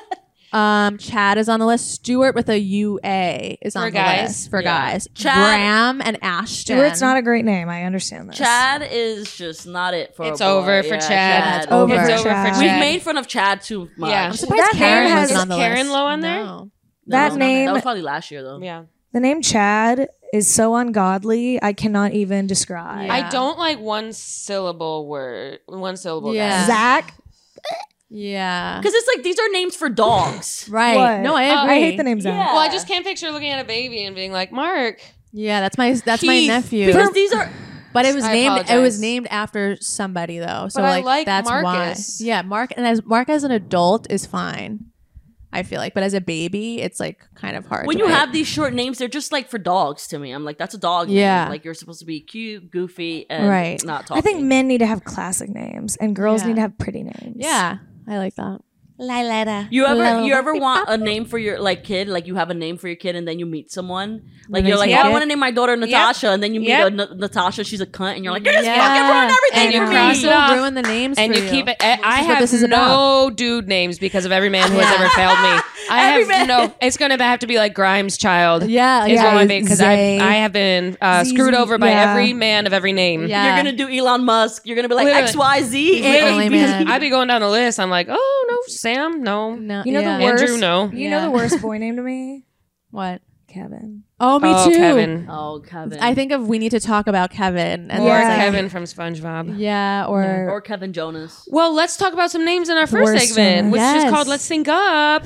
Chad is on the list. Stuart with a UA is on For the guys. list for Yeah. guys. Chad- Bram and Ashton. Stuart's not a great name. I understand this. Chad is just not it for. It's a boy. over for Yeah, Chad. It's over. It's over Chad. for We've Chad. made fun of Chad too much. Yeah. I'm surprised That Karen name has- wasn't Is on the Karen list. low on there? No. That name- That was probably last year though. Yeah. The name Chad is so ungodly. I cannot even describe. Yeah. I don't like one syllable word. One syllable. Yeah. guys. Zach. Yeah. Because it's like these are names for dogs. Right. What? No, I agree. I hate the name Zach. Yeah. Well, I just can't picture looking at a baby and being like, Mark. Yeah, that's my Keith. nephew. Because these are. But it was I named. It apologize. was named after somebody though. So But I like, like that's Marcus. why. Yeah, Mark and Mark as an adult is fine. I feel like, but as a baby, it's like kind of hard. When to you pick. have these short names, they're just like for dogs to me. I'm like, that's a dog Yeah. name. Like you're supposed to be cute, goofy, and Right. not talking. I think men need to have classic names and girls Yeah. need to have pretty names. yeah, I like that. Liletta. You ever want a name for your like kid? Like you have a name for your kid, and then you meet someone. Like they you're like, take oh, I it? want to name my daughter Natasha, and then you meet Yep. Natasha. She's a cunt, and you're like, you're just Yeah. fucking ruining everything And you for cross me. it off. ruin the names And for you keep it. I is what have this is no dude names because of every man who has Yeah. ever failed me. I Every have man. no. It's going to have to be like Grimes' child. Yeah, Is yeah. what my because Zay. I have been ZZ, screwed over by yeah. every man of every name. Yeah. You're gonna do Elon Musk. You're gonna be like Literally. XYZ. Literally, A, B, man. C. I'd be going down the list. I'm like, oh no, Sam, no. No, You know yeah. the worst. Andrew, no. You know Yeah. the worst boy name to me? What? Kevin. Oh, me Oh, too. Kevin. Oh, Kevin. I think of we need to talk about Kevin and Or Yeah. Kevin from SpongeBob. Yeah, or or Kevin Jonas. Well, let's talk about some names in our first worst segment, one. which Yes. is called Let's Sync Up.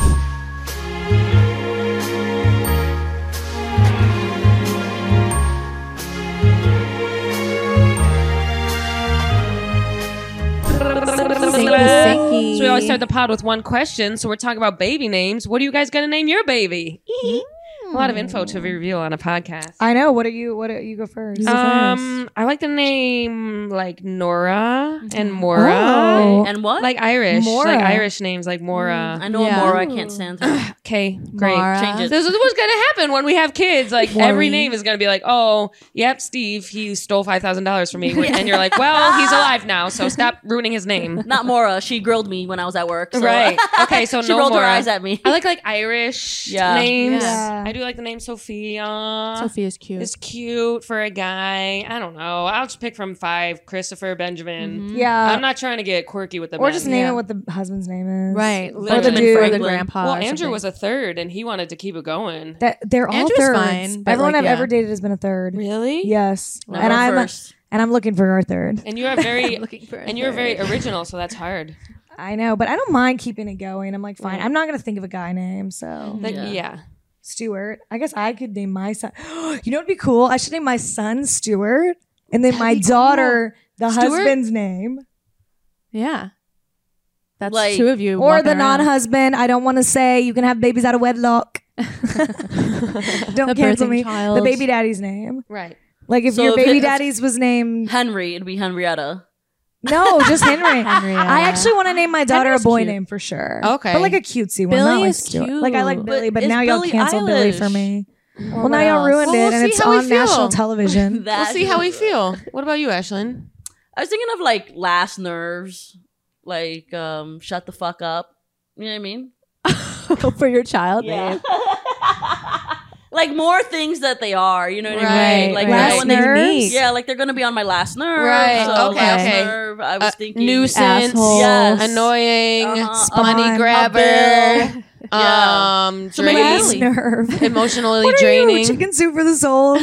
Sinky. So we always start the pod with one question. So we're talking about baby names. What are you guys gonna name your baby? A lot of info to reveal on a podcast. I know. What are you go first? I like the name like Nora and Mora. Oh. And what? Like Irish. Mora. Like Irish names like Mora. I know Yeah. Mora. I can't stand her. Okay, great. Mara. Change it. This is what's gonna happen when we have kids. Like every Maureen. name is gonna be like, oh, yep, Steve, he stole $5,000 from me, and you're like, well, he's alive now, so stop ruining his name. Not Mora. She grilled me when I was at work. So. Right. Okay, so she no rolled her Mora. eyes at me. I like Irish Yeah. names. Yeah. I do like the name Sophia. Sophia's cute. It's cute for a guy. I don't know. I'll just pick from 5. Christopher, Benjamin. Yeah. I'm not trying to get quirky with the or men. just name Yeah. it what the husband's name is. Right. Or the Benjamin dude. for the Franklin. grandpa. Well, or Andrew something. was a third, and he wanted to keep it going. That they're all Andrew's thirds. fine, but, Everyone like, I've yeah. ever dated has been a third. Really? Yes. Never And I'm first. looking for our third. And you are very Looking for a and you're third. very original, so that's hard. I know, but I don't mind keeping it going. I'm like, fine. Right. I'm not gonna think of a guy name, so Like, Yeah. yeah. Stuart. I guess I could name my son. You know what'd be cool? I should name my son Stuart, and then my daughter the Stuart? husband's name, Yeah. That's Like- two of you. or walking the around. non-husband. I don't want to say you can have babies out of wedlock. Don't The cancel birthing me. child. The baby daddy's name. Right. Like if So your if baby it's- daddy's was named Henry. It'd be Henrietta. no, just Henry. Henrietta. I actually want to name my daughter Henry's a boy cute. name for sure. Okay. but like a cutesy one. Billy not like is Stuart. cute. Like I like But Billy, but it's now y'all Billie cancel Billy for Eilish. me. Well, What now y'all else? ruined Well, it, we'll and see it's how we on national feel. television. We'll That- see how we feel. What about you, Ashlyn? I was thinking of like last nerves, like shut the fuck up. You know what I mean? for your child name. Like more things that they are. You know what I Right, mean? Like right. now Last when they- nerves? Yeah, like they're gonna be on my last nerve. Right, So okay, last okay. nerve, I was thinking Nuisance, Assholes. Yes. annoying, Uh-huh, money uh-huh. grabber, Yeah. So maybe drain, Last Billy. nerve. emotionally What are draining. you? Chicken soup for the soul.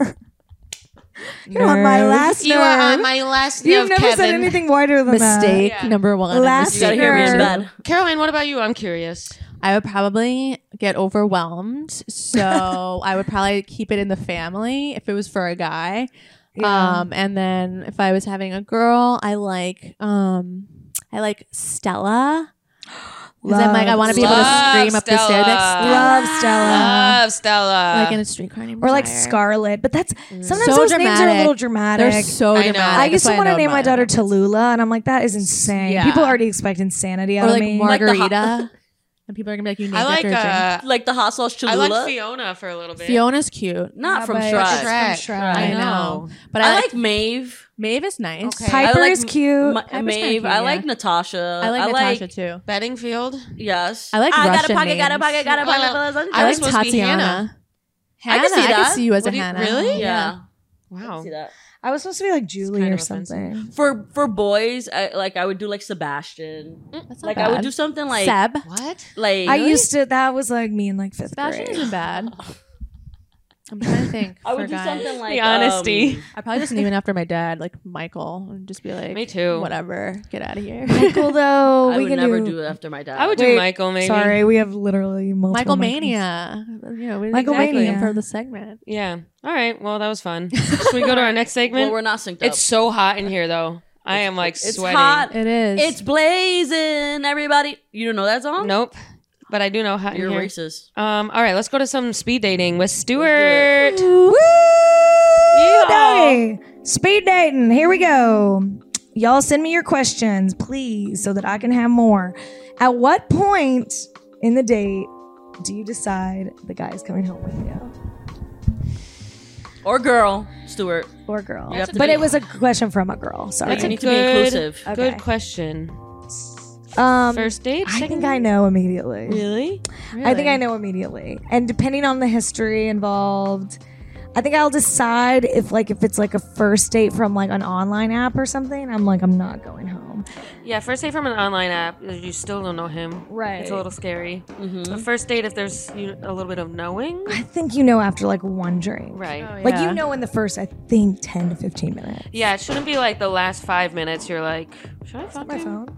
You're on my Nerve. last You nerve. are on my last You've nerve, never said Kevin. anything whiter than Mistake Yeah. number one. Last You gotta hear me in nerve. bed. Caroline, what about you? I'm curious. I would probably get overwhelmed, so I would probably keep it in the family if it was for a guy. Yeah. And then if I was having a girl, I like Stella. Because I'm like, I want to be able to Love scream up the stairs. Like, Stella. Love Stella. Love Stella. Like in a streetcar named Or like Desire. Scarlet. But that's sometimes So those names are a dramatic. little dramatic. They're so I know. dramatic. I used That's to why want to know name my mine. daughter Tallulah, and I'm like, that is insane. Yeah. People already expect insanity out Or of like me. Like the Margarita. And people are going to be like, you named I like after a drink. Like the hot sauce I Cholula. like Fiona for a little bit. Fiona's cute. Not Yeah, from but Shrek. it's from Shrek. I I know. know. But I like Maeve. Maeve is nice. Okay. Piper I like is cute. Ma- Piper's Maeve. kinda cute, I like yeah. Natasha. I like Natasha too. Bedingfield. Yes. I like got a Russian pocket, got a names. pocket, got a pocket. I I was like supposed to be Tatiana. Hannah. Hannah. I can see I that. can see you as What a do you- Hannah. really? Yeah. Wow. See that. I was supposed to be like Julie kind or of offensive. something. For boys, I would do like Sebastian. That's not Like bad. I would do something like Seb. What? like I used to. That was like me in like 5th Sebastian grade. isn't bad. I'm trying to think. I would for do guys. something like The honesty. I probably just name it after my dad, like Michael, and just be like, Me too. Whatever, get out of here. Michael though, I we would can never do it after my dad. I would do Wait, Michael maybe. Sorry, we have literally multiple Michael Michaels. Mania. You know, we Michael exactly Mania. for the segment. Yeah. All right. Well, that was fun. Should we go to our next segment? Well, we're not synced up. It's so hot in here though. I am like It's sweating. hot. It is. It's blazing. Everybody, you don't know that song? Nope. But I do know hot You're in here. racist. All right, let's go to some speed dating with Stuart. Woo! Yeehaw. Daddy. Speed dating. Here we go. Y'all send me your questions, please, so that I can have more. At what point in the date do you decide the guy's coming home with you? Or girl, Stuart. Or girl? You have to But be- it was a question from a girl. Sorry. You need to be inclusive. Okay. Good question. First date? I Second think I know immediately. Really? I think I know immediately. And depending on the history involved, I think I'll decide if it's like a first date from like an online app or something. I'm like, I'm not going home. Yeah, first date from an online app, you still don't know him. Right. It's a little scary. Mm-hmm. The first date, if there's a little bit of knowing. I think you know after like one drink. Right. Like Yeah. you know in the first, I think 10 to 15 minutes. Yeah, it shouldn't be like the last 5 minutes. You're like, should I fuck My him?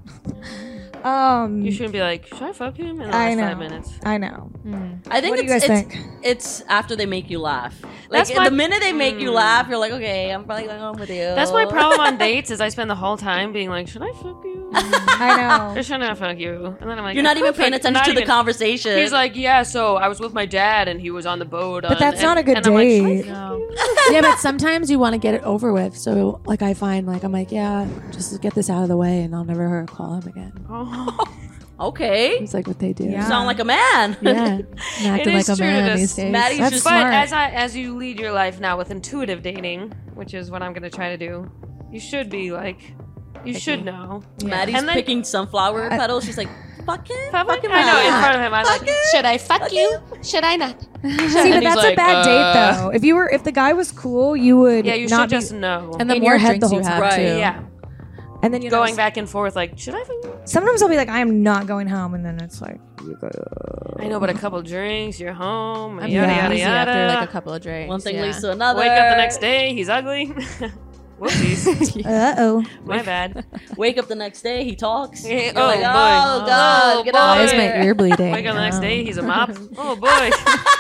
phone. You shouldn't be like, should I fuck him in the I last know. 5 minutes? I know. I think What do you guys think? it's after they make you laugh. Like That's my- the minute they make you laugh, you're like, okay, I'm probably going home with you. That's my problem on dates is I spend the whole time being like, should I fuck you? I know. Or should I fuck you? And then I'm like, You're not I even could paying fuck- attention not to the even- conversation. He's like, yeah, so I was with my dad and he was on the boat. But that's not a good I'm like, date. No. Yeah, but sometimes you want to get it over with. So, like, I find, like, I'm like, yeah, just get this out of the way, and I'll never call him again. okay, It's like what they do. Yeah. sound like a man. Yeah, I'm acting is like a true to man this. these days. Maddie's That's just But smart. as you lead your life now with intuitive dating, which is what I'm going to try to do, you should be like, you should know. Maddie's And then- picking sunflower petals. She's like, fuck him. Fuck Fuck him? him. I know, in up. front of him, I'm like, Should I fuck you? Should I not? See, And but he's that's like, a bad date though. If the guy was cool, you would yeah, you not should be, just know. And the in more your head drinks the you whole have, time. too. yeah, and then going back and forth, like, should I fuck you? Sometimes I'll be like, I am not going home, and then it's like, I know, but a couple drinks, you're home, I'm yada, yada, easy yada. after like a couple of drinks. One thing yeah. leads to another. Wake up the next day, he's ugly. Whoopsies. oh. My bad. Wake up the next day, he talks. Yeah, You're oh, like, boy. oh god, Oh, get boy. out Why of is here. my ear bleeding? Wake up the next Oh. day, he's a mop. Oh boy.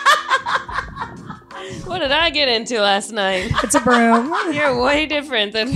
What did I get into last night? It's a broom. You're way different than.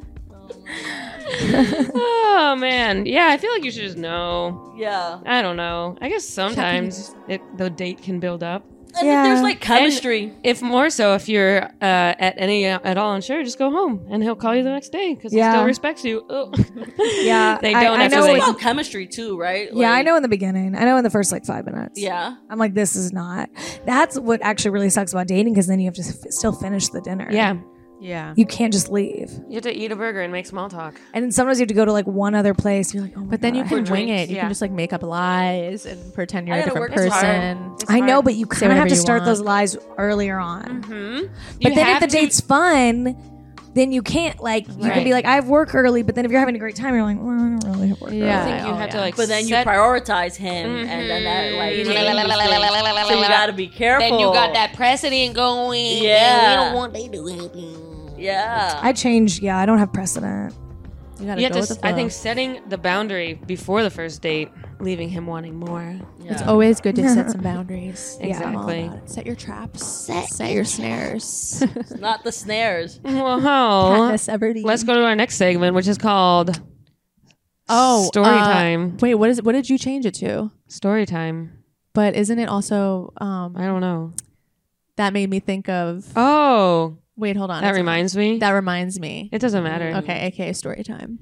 Oh man, yeah. I feel like you should just know. Yeah. I don't know. I guess sometimes the date can build up. And Yeah. there's like chemistry. If more so, if you're at all unsure, just go home and he'll call you the next day because he Yeah. still respects you. Oh. Yeah, They I- don't I have to know It's say- it- about chemistry too, right? Yeah, I Like, know in the beginning. I know in the first like 5 minutes. Yeah. I'm like, this is not. That's what actually really sucks about dating because then you have to still finish the dinner. Yeah, Yeah. You can't just leave. you have to eat a burger and make small talk. And then sometimes you have to go to like one other place. You're like, oh my But then you God. can For wing drinks, it. You yeah. can just like make up lies and pretend you're I a gotta different work- it's person. It's I know, hard. but you Say kind of have whatever to you start want. those lies earlier on. Hmm? But then if the date's fun, then you can't like you can Right. be like, I have work early, but then if you're having a great time, you're like, well, I don't really have work. Yeah. I think you Oh, have to yeah. like. But then you set- prioritize him, and then that like changes things. So you gotta be careful. Then you got that precedent going. Yeah. And we don't want they to happen. Yeah. I changed. Yeah, I don't have precedent. You gotta You have go to. with the I flow. think setting the boundary before the first date, leaving him wanting more. Yeah. It's always good to set some boundaries. Yeah. I'm all Exactly. about it. Set your traps. Set your snares. not the snares. Whoa. Katniss Everdeen. Let's go to our next segment, which is called Story uh, time. Wait, what is it? What did you change it to? Story time. But isn't it also I don't know. that made me think of? Oh, Wait, hold on. that It's- reminds me. That reminds me. It doesn't matter. Okay, aka story time.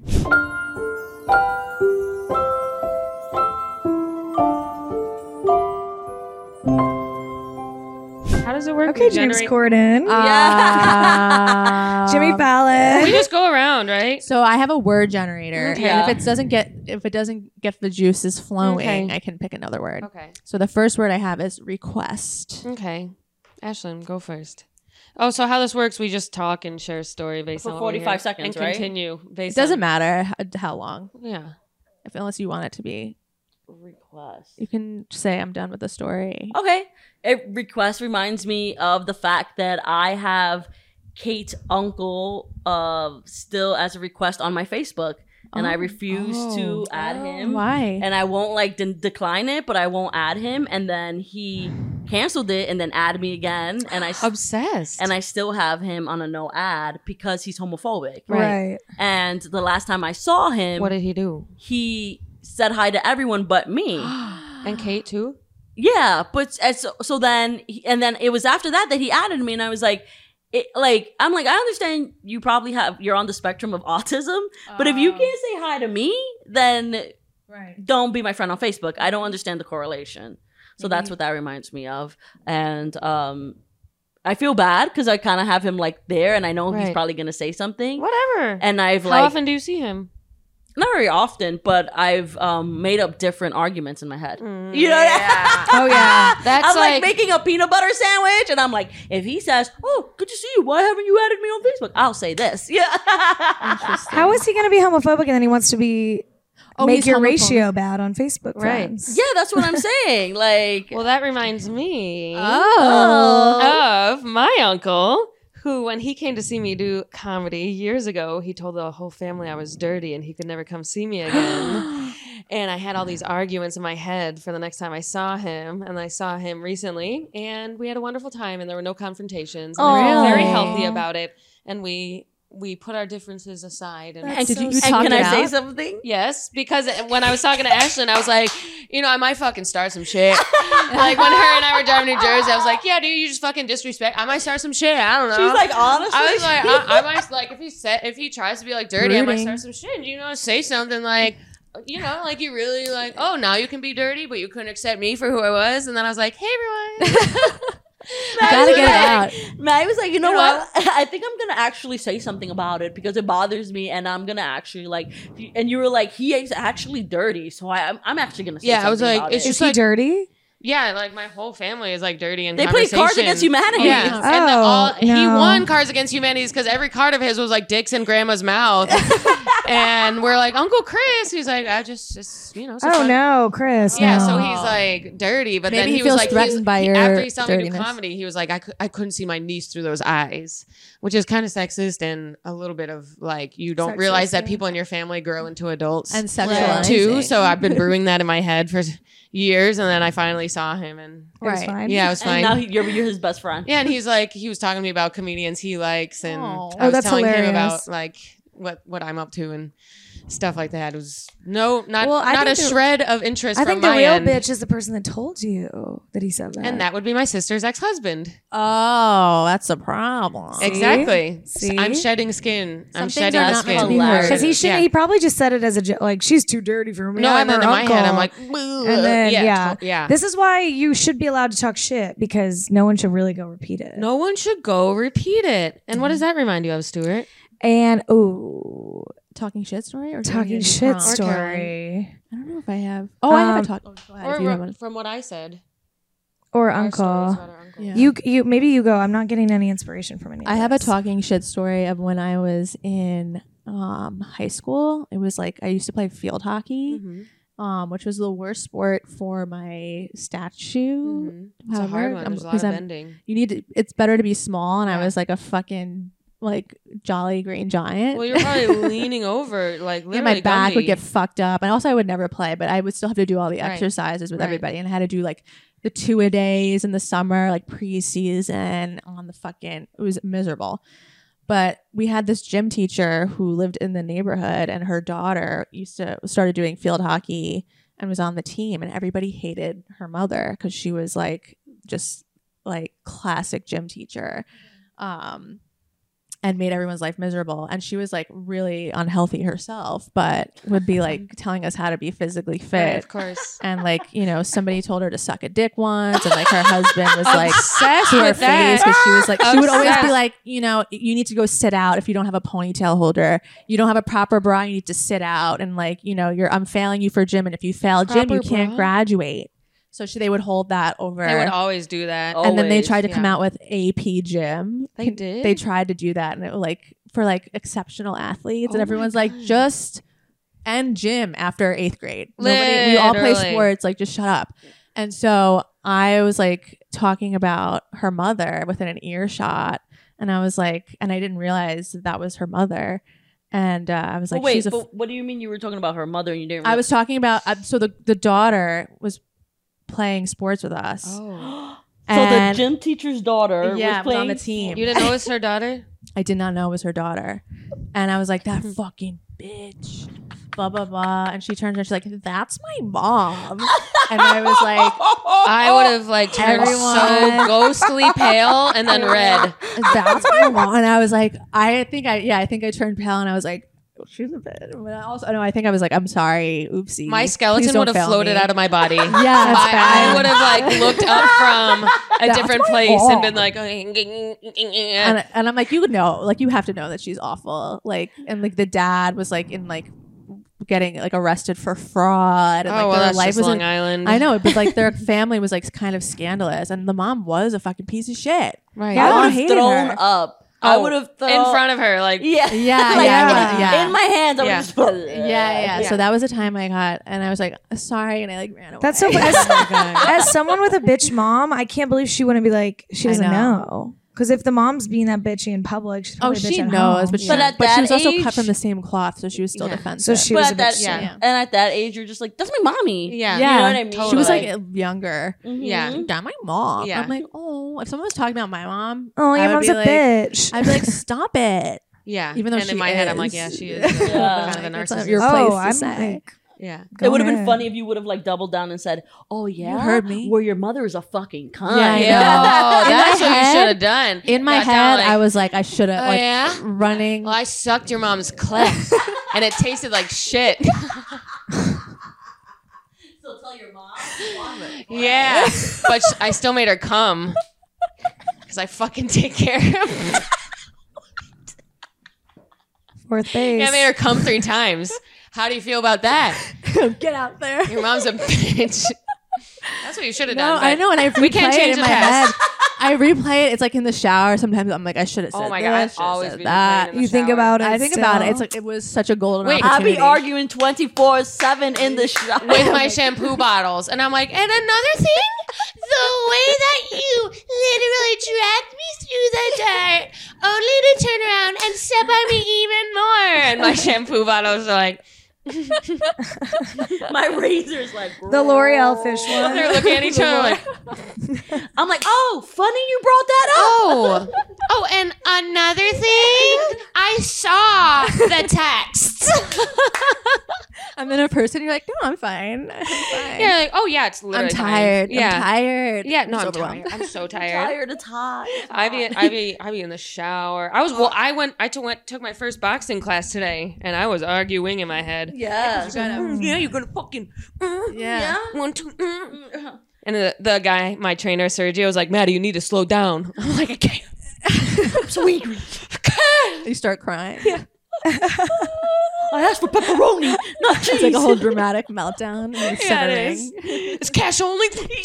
How does it work? Okay, You James generate- Corden, Yeah. Jimmy We Fallon. just go around, right? So I have a word generator, Yeah. and if it doesn't get the juices flowing, Okay. I can pick another word. Okay. So the first word I have is request. Okay. Ashlyn, go first. Oh, so how this works, we just talk and share a story based For on what we 45 hear, seconds, and right? continue It based doesn't on, matter how long, Yeah. unless you want it to be. Request. You can say I'm done with the story. Okay. A request reminds me of the fact that I have Kate's uncle still as a request on my Facebook, and I refuse to add him. Why? And I won't like decline it, but I won't add him. And then he canceled it and then added me again, and Obsessed. I still have him on a no ad because he's homophobic. Right. And the last time I saw him, What did he do? he said hi to everyone but me. And Kate too? Yeah, but so then and then it was after that he added me, and I was like, I'm like, I understand you probably you're on the spectrum of autism, but if you can't say hi to me, then don't be my friend on Facebook. I don't understand the correlation. So that's what that reminds me of, and I feel bad because I kind of have him like there, and I know he's Right. probably gonna say something, Whatever. and I've How like often do you see him? not very often, but I've made up different arguments in my head. Mm, You know? Oh yeah. That's I'm like like making a peanut butter sandwich, and I'm like, if he says, "Oh, good to see you. Why haven't you added me on Facebook?" I'll say this. Yeah. How is he going to be homophobic and then he wants to be make he's your homophobic. ratio bad on Facebook Right. friends? Yeah, that's what I'm saying. Like, Well, that reminds me oh, of my uncle, who, when he came to see me do comedy years ago, he told the whole family I was dirty and he could never come see me again. And I had all these arguments in my head for the next time I saw him. And I saw him recently, and we had a wonderful time, and there were no confrontations. And we were very healthy about it. And we put our differen's aside. And Did you And talk can it I say out? something? yes, because when I was talking to Ashlyn, I was like, I might fucking start some shit. Like when her and I were driving to Jersey, I was like, yeah, dude, you just fucking disrespect. I might start some shit. I don't know. She's like, honestly. I was like, I might like if he tries to be like dirty, I might Brooding. start some shit. Say something like, like you really like, oh, now you can be dirty, but you couldn't accept me for who I was. And then I was like, hey everyone. You gotta get it out. Maddie was like, you know what? I think I'm gonna actually say something about it because it bothers me, and I'm gonna actually like. And you were like, he is actually dirty, so I'm actually gonna say. Yeah, I was something like, about it's it. Is just he like dirty? Yeah, like my whole family is like dirty in They play Cards conversation. Against Humanity. Yeah, and he no. won Cards Against Humanity because every card of his was like dicks in grandma's mouth, and we're like Uncle Chris. He's like, I just Oh fun- no, Chris. Yeah, no. so he's like dirty, but Maybe then he he was feels like, threatened by your after he saw me do dirtiness. comedy, he was like, I couldn't see my niece through those eyes, which is kind of sexist and a little bit of like you don't realize that people in your family grow into adults And sexualizing. too. So I've been brewing that in my head for years, and then I finally saw him, and It was Right. fine. yeah, it was And fine. now you're his best friend. Yeah, and he was talking to me about comedians he likes, and Oh. I was that's telling him hilarious. about like what I'm up to and stuff like that. It was not Well, I not a think the- shred of interest I from think the my real end. bitch is the person that told you that he said that. And that would be my sister's ex-husband. Oh, that's a problem. Exactly. See? I'm shedding skin. Some I'm things shedding are the not meant skin. to be heard. because he should. Yeah. He probably just said it as a joke. Like she's too dirty for me. No, I'm and then her in my head, I'm uncle. like, And then yeah, yeah. This is why you should be allowed to talk shit because no one should really go repeat it. No one should go repeat it. And what does that remind you of, Stuart? And ooh, Talking shit story or talking doing shit prompt? story I don't know if I have. Oh, I have a talk. Oh, go ahead if you have Or one. from what I said. or Our stories uncle. about our uncle. Yeah. You maybe you go. I'm not getting any inspiration from any. I of have a this. talking shit story of when I was in high school. It was like I used to play field hockey, Mhm. which was the worst sport for my statue. Mhm. It's a hard one. There's a lot of bending. You need to. It's better to be small, and I Yeah. was like a fucking like jolly green giant. Well, you're probably leaning over, like Yeah, literally. my back would Gumby. get fucked up, and also I would never play, but I would still have to do all the Right. exercises with Right. everybody, and I had to do like the 2-a-days in the summer, like preseason on the fucking. It was miserable. But we had this gym teacher who lived in the neighborhood, and her daughter started doing field hockey and was on the team, and everybody hated her mother because she was like just like classic gym teacher. And made everyone's life miserable. And she was like really unhealthy herself, but would be like telling us how to be physically Right, fit. of course. And like, somebody told her to suck a dick once, and like her husband was like Obsessed to her with that. face because she was like, she would always be Obsessed. like, you need to go sit out if you don't have a ponytail holder. You don't have a proper bra, you need to sit out. And like, I'm failing you for gym, and if you fail gym, you Proper can't bra? graduate. So they would hold that over. They would always do that. Oh. And then they Always, tried to come yeah. out with AP gym. They did? They tried to do that, and it was like for like exceptional athletes, Oh and my everyone's like, God. just end gym after 8th grade. We all play Literally. sports. Like, just shut up. And so I was like talking about her mother within an earshot, and I was like, and I didn't realize that was her mother. And I was like, Wait, she's a. but what do you mean you were talking about her mother and you didn't? I was talking about so the daughter was playing sports with us. Oh. So the And- gym teacher's daughter Yeah, was was on playing the team. You didn't know it was her daughter? I did not know it was her daughter. And I was like, that fucking bitch. Blah, blah, blah. And she turns and she's like, that's my mom. And I was like, I would have like turned so Everyone- ghostly pale and then red. that's my mom. And I was like, I think I turned pale, and I was like, oh, she's a bitch. But I also, no, I think I was like, I'm sorry. Oopsie. My Please skeleton don't would have fail floated me. out of my body. Yeah, that's I bad. would have like looked up from a That's different my place mom. and been like, And I'm like, you would know, like, you have to know that she's awful. Like, and like the dad was like in like getting like arrested for fraud, and like oh, well, their that's life just was Long like, Island. I know, but like their family was like kind of scandalous, and the mom was a fucking piece of shit. Right. Yeah, I I would have hated thrown her. up. I Oh, would have thrown in front of her, like Yeah, Yeah, Like, yeah. In my hands, I would Yeah. just. Yeah. Yeah. So that was a time I got, and I was like, sorry, and I like ran away. That's so. Oh my God. As someone with a bitch mom, I can't believe she wouldn't be like. She I doesn't know. know. Because if the mom's being that bitchy in public, she's probably a bitch she at knows, home. but she, But at but she that was also age- cut from the same cloth, so she was still Yeah. defensive. So she But was at a that, bitch. Yeah. and at that age, you're just like, that's my mommy. Yeah. You know what I mean? She was Totally. like younger. Mhm. Yeah. Damn, my mom. Yeah. I'm like, oh, if someone was talking about my mom, Oh, I your would mom's be a like, bitch. I'd be like, stop it. Yeah. Even though and in she my head, I'm like, is. yeah, she is Yeah. kind of a Like, it's not narcissist. your place Oh, to I'm say. like, Yeah. go It would have been ahead. funny if you would have like doubled down and said, "Oh yeah, heard me. Where your mother is a fucking cunt." Yeah, I Yo, know. that's In my what you head- should have done. In my Got down, head, like, I was like, I should have, oh, like, yeah? running. Well, I sucked your mom's clit, and it tasted like shit. So tell your mom. Yeah, but I still made her come because I fucking take care of her. Fourth base. Yeah, I made her come 3 times. How do you feel about that? Get out there. Your mom's a bitch. That's what you should have No, done. but I know, and I replay we can't it change in the my past. head. I replay it. It's like in the shower. Sometimes I'm like, I should have said Oh my this, God, I should've always said be that. replaying in the You think shower. about it. I think about it. still. It's like it was such a golden Wait, I opportunity. be arguing 24/7 in the shower with my shampoo bottles. And I'm like, and another thing, the way that you literally dragged me through the dirt only to turn around and step on me even more. And my shampoo bottles are like, My razor's like The L'Oreal fish one. they're looking at each other like, I'm like, oh, funny you brought that up. oh, and another thing, I saw the texts. And then a person, you're like, no, I'm fine. I'm fine. You're like, oh yeah, it's I'm literally fine. tired. Yeah. I'm tired. Yeah, no, It's I'm overwhelmed. tired. I'm so tired. Tired, it's hot. I be in the shower. I took my first boxing class today, and I was arguing in my head. Yeah. Yeah, you're gonna fucking Yeah. 1, 2. And the guy, my trainer Sergio, was like, "Maddie, you need to slow down." I'm like, "I can't." I'm so angry. I can't. You start crying. I asked for pepperoni, not cheese. It's like a whole dramatic meltdown. And you're Yeah, it simmering. is. It's cash only.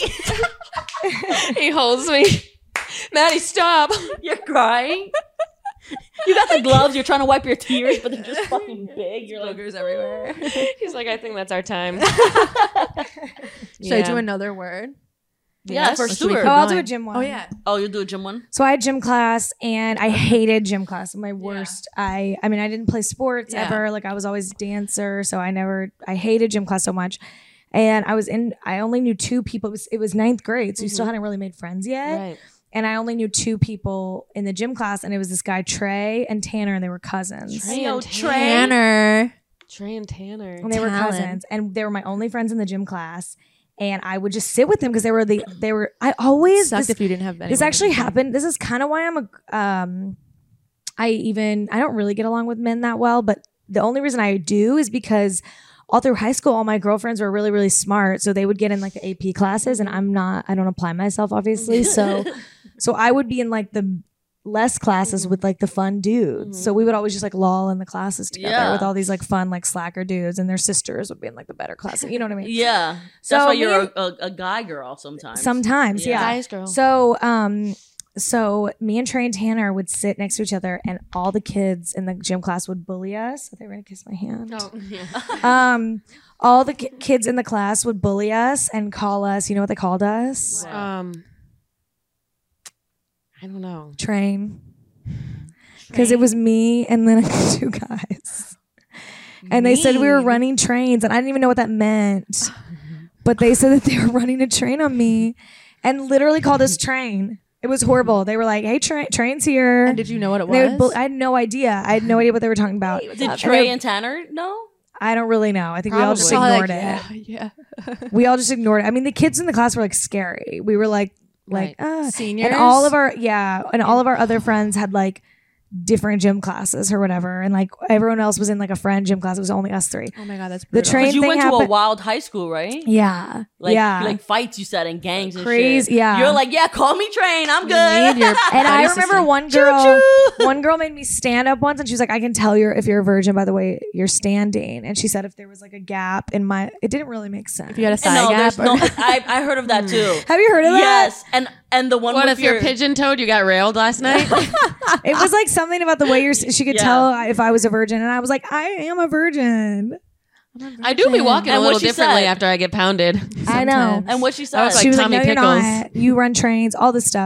He holds me. Maddie, stop. You're crying. You got the gloves. You're trying to wipe your tears, but they're just fucking big. You're like, Boogers everywhere. He's like, I think that's our time. Should I do another word? yeah, for Or should we Stuart. keep Oh, I'll do going? a gym one. Oh, yeah. Oh, you'll do a gym one? So I had gym class and I hated gym class. My worst. I mean, I didn't play sports Yeah. ever. Like I was always a dancer. So I hated gym class so much. And I only knew 2 people. It was 9th grade. So you still hadn't really made friends yet. Right. And I only knew 2 people in the gym class. And it was this guy, Trey and Tanner, and they were cousins. Trey Yo, and Trey. Tanner. Trey and Tanner. And they were Talent. cousins. And they were my only friends in the gym class. And I would just sit with them because I always, Sucked if you didn't have this actually happened. This is kind of why I don't really get along with men that well, but the only reason I do is because all through high school, all my girlfriends were really, really smart. So they would get in like the AP classes and I don't apply myself obviously. So I would be in like the less classes with like the fun dudes. So we would always just like loll in the classes together Yeah. with all these like fun, like slacker dudes, and their sisters would be in like the better classes. You know what I mean? Yeah. So That's why me you're a guy girl sometimes. Sometimes, yeah. Guys, girl. So me and Trey and Tanner would sit next to each other, and all the kids in the gym class would bully us. So they were gonna kiss my hand. Oh, yeah. All the kids in the class would bully us and call us. You know what they called us? I don't know. Train. Because it was me and then 2 guys. And they said we were running trains, and I didn't even know what that meant. But they said that they were running a train on me, and literally called us Train. It was horrible. They were like, "Hey, Train's here." And did you know what it And they was? I had no idea. I had no idea what they were talking about. Did Trey and Tanner know? I don't really know. I think we all just Probably. ignored it. Yeah. We all just ignored it. I mean, the kids in the class were like scary. We were like, Right. Seniors? and all of our other friends had like different gym classes or whatever, and like everyone else was in like a friend gym class. It was only us 3. Oh my God, that's The brutal. train Because you thing went to a happened. wild high school, right? Yeah, Like, yeah. like fights, you said, and gangs and Crazy, shit. yeah. You're like, yeah, call me Train. I'm You good. need your And I buddy remember system. one girl made me stand up once, and she was like, "I can tell if you're a virgin by the way you're standing." And she said if there was like a gap in my, it didn't really make sense. If you had a thigh no, gap. there's no. I heard of that too. Have you heard of that? Yes, and the one. What with if you're pigeon-toed? You got railed last night? It was like something about the way she could Yeah. tell if I was a virgin, and I was like, I am a virgin. I do be walking And a what little she differently said? after I get pounded. I know. Sometimes. And what she said. That was like She was Tommy like, no, Pickles. you're not. You run trains, all this stuff.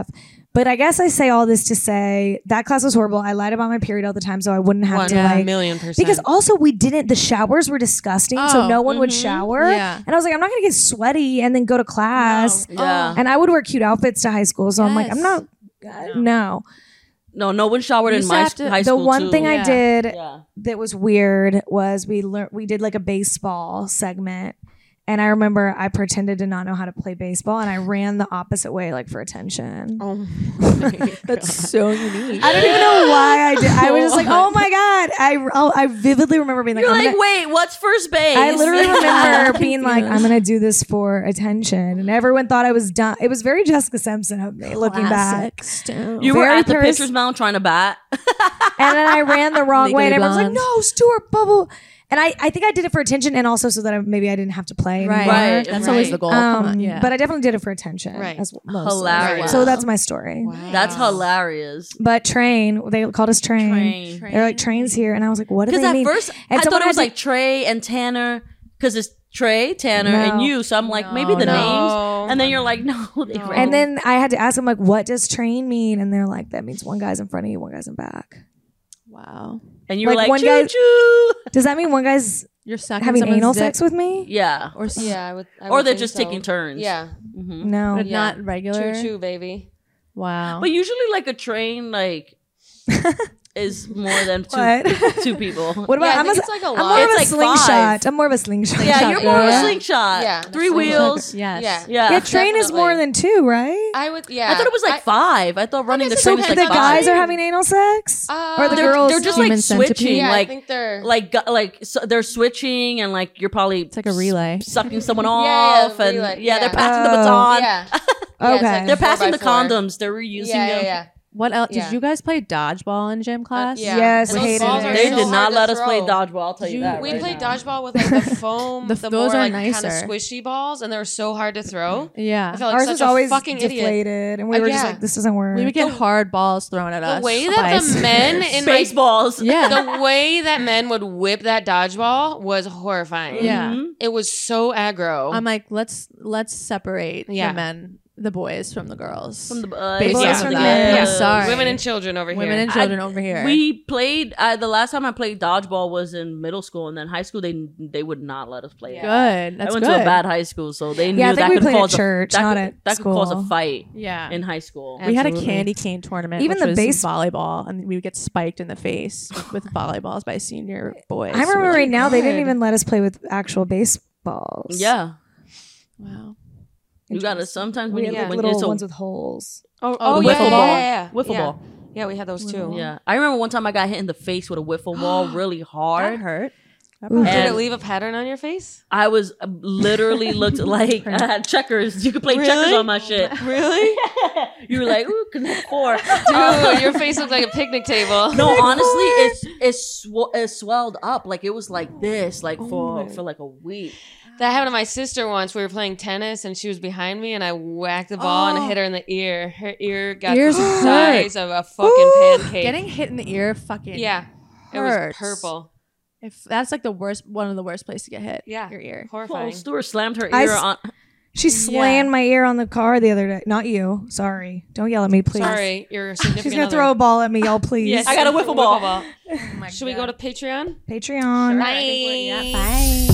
But I guess I say all this to say that class was horrible. I lied about my period all the time so I wouldn't have to like 1,000,000%. because also the showers were disgusting, so Oh, no one would shower. Yeah. And I was like, I'm not gonna get sweaty and then go to class. Yeah. And I would wear cute outfits to high school, so I'm like, I'm not. No. No one showered in used my to have to- high The school one too. thing I Yeah. did Yeah. that was weird was we did like a baseball segment. And I remember I pretended to not know how to play baseball and I ran the opposite way, like for attention. Oh That's so unique. I don't even know why I did. I was just like, oh my God. I vividly remember being like, You're I'm like, gonna- wait, what's first base? I literally remember being like, I'm going to do this for attention. And everyone thought I was done. It was very Jessica Simpson of me looking back. you were very at the pers- pitcher's mound trying to bat. And then I ran the wrong way. And Legally everyone's like, blonde. no, Stuart, bubble. And I think I did it for attention and also so that maybe I didn't have to play Right. anymore. Right. That's always the goal. Come on. Yeah. But I definitely did it for attention. Right. As mostly. Hilarious. So that's my story. That's hilarious. But Train, they called us Train. Train. They're like, Train's here. And I was like, what do Because they at mean? first And I someone thought it was had like Trey and Tanner because it's Trey, Tanner, and No. you. So I'm like, maybe the No. names. And then you're like, no. They And then I had to ask them, like, what does Train mean? And they're like, that means one guy's in front of you, one guy's in back. Wow. and you were like like, one choo guy- choo. Does that mean one guy's You're sucking having someone's anal dick sex with me? Yeah. or Yeah, I would Or they're think just so. taking turns. Yeah. No. but Yeah. not regular. Choo choo, baby. Wow. But usually, like a train, like is more than What? two people. What about? Yeah, I I'm, think a, it's like a I'm lot. more of It's a like slingshot. five. I'm more of a slingshot. Yeah, you're more of a Yeah. slingshot. Yeah. Three wheels. Yes. Yeah. Yeah. Yeah, Train is more than two, right? I would. Yeah. I thought it was like five. I thought running the guess it train was So like the five. guys are having anal sex, or the they're, girls? they're just Human like switching, centipede? Yeah, I like think they're so they're switching, and like you're probably It's like a relay. sucking someone yeah, off, and relay, they're yeah. passing the Oh. baton. Yeah. Okay. it's like They're passing the 4x4. condoms. They're reusing Yeah, them. yeah. What else? Yeah. Did you guys play dodgeball in gym class? Yeah. Yes, And those hated balls it. are They so did not hard to let us play throw. dodgeball. I'll tell you that. We right played now. dodgeball with like the foam, the those more are like kind of nicer. squishy balls, and they were so hard to throw. Yeah. I felt like Ours such was a always fucking idiot. deflated, and we were just yeah. like, "This doesn't work." We would get hard balls thrown at us. The way by that the seniors. men in my Baseballs. Yeah. the way that men would whip that dodgeball was horrifying. Yeah. Mhm. It was so aggro. I'm like, let's separate Yeah. the boys from the girls. From the Baseball Yeah. from the Yeah. men. Yeah. I'm sorry. Women and children over Women here. and children over here. We played the last time I played dodgeball was in middle school, and then high school they would not let us play. it. good. That's I went good. to a bad high school, so they knew Yeah, I think that we could played at cause church, that not could, at that could cause a school. fight Yeah. in high school. We had a Absolutely. candy cane tournament, Even which the was base- volleyball, and we would get spiked in the face with volleyballs by senior boys. I remember Which- right now they didn't good. even let us play with actual baseballs. Yeah, Wow. you gotta sometimes we when had you like when little it's a ones with holes. Oh, the wiffle ball. Yeah. wiffle ball. Yeah, we had those too. Yeah, I remember one time I got hit in the face with a wiffle ball really That hard. hurt. That Ooh. Did And it leave a pattern on your face? I was literally looked like I had checkers. You could play checkers on my shit. Really? You were like, ooh, connect four. Dude, your face looked like a picnic table. No, honestly, it swelled up like it was like this, like for like a week. That happened to my sister once. We were playing tennis and she was behind me and I whacked the ball and hit her in the ear. Her ear got Ears the hurt. size of a fucking pancake. Getting hit in the ear, fucking Yeah. It was hurts. purple. If that's like the worst, one of the worst places to get hit. Yeah. Your ear. Horrifying. Well, Stuart slammed her I ear s- on. She slammed my ear on the car the other day. Not you. Sorry. Don't yell at me, please. Sorry, your significant She's gonna other. throw a ball at me, y'all. Please. Yes, I got a wiffle ball. Should we go to Patreon? Patreon. Bye. Bye.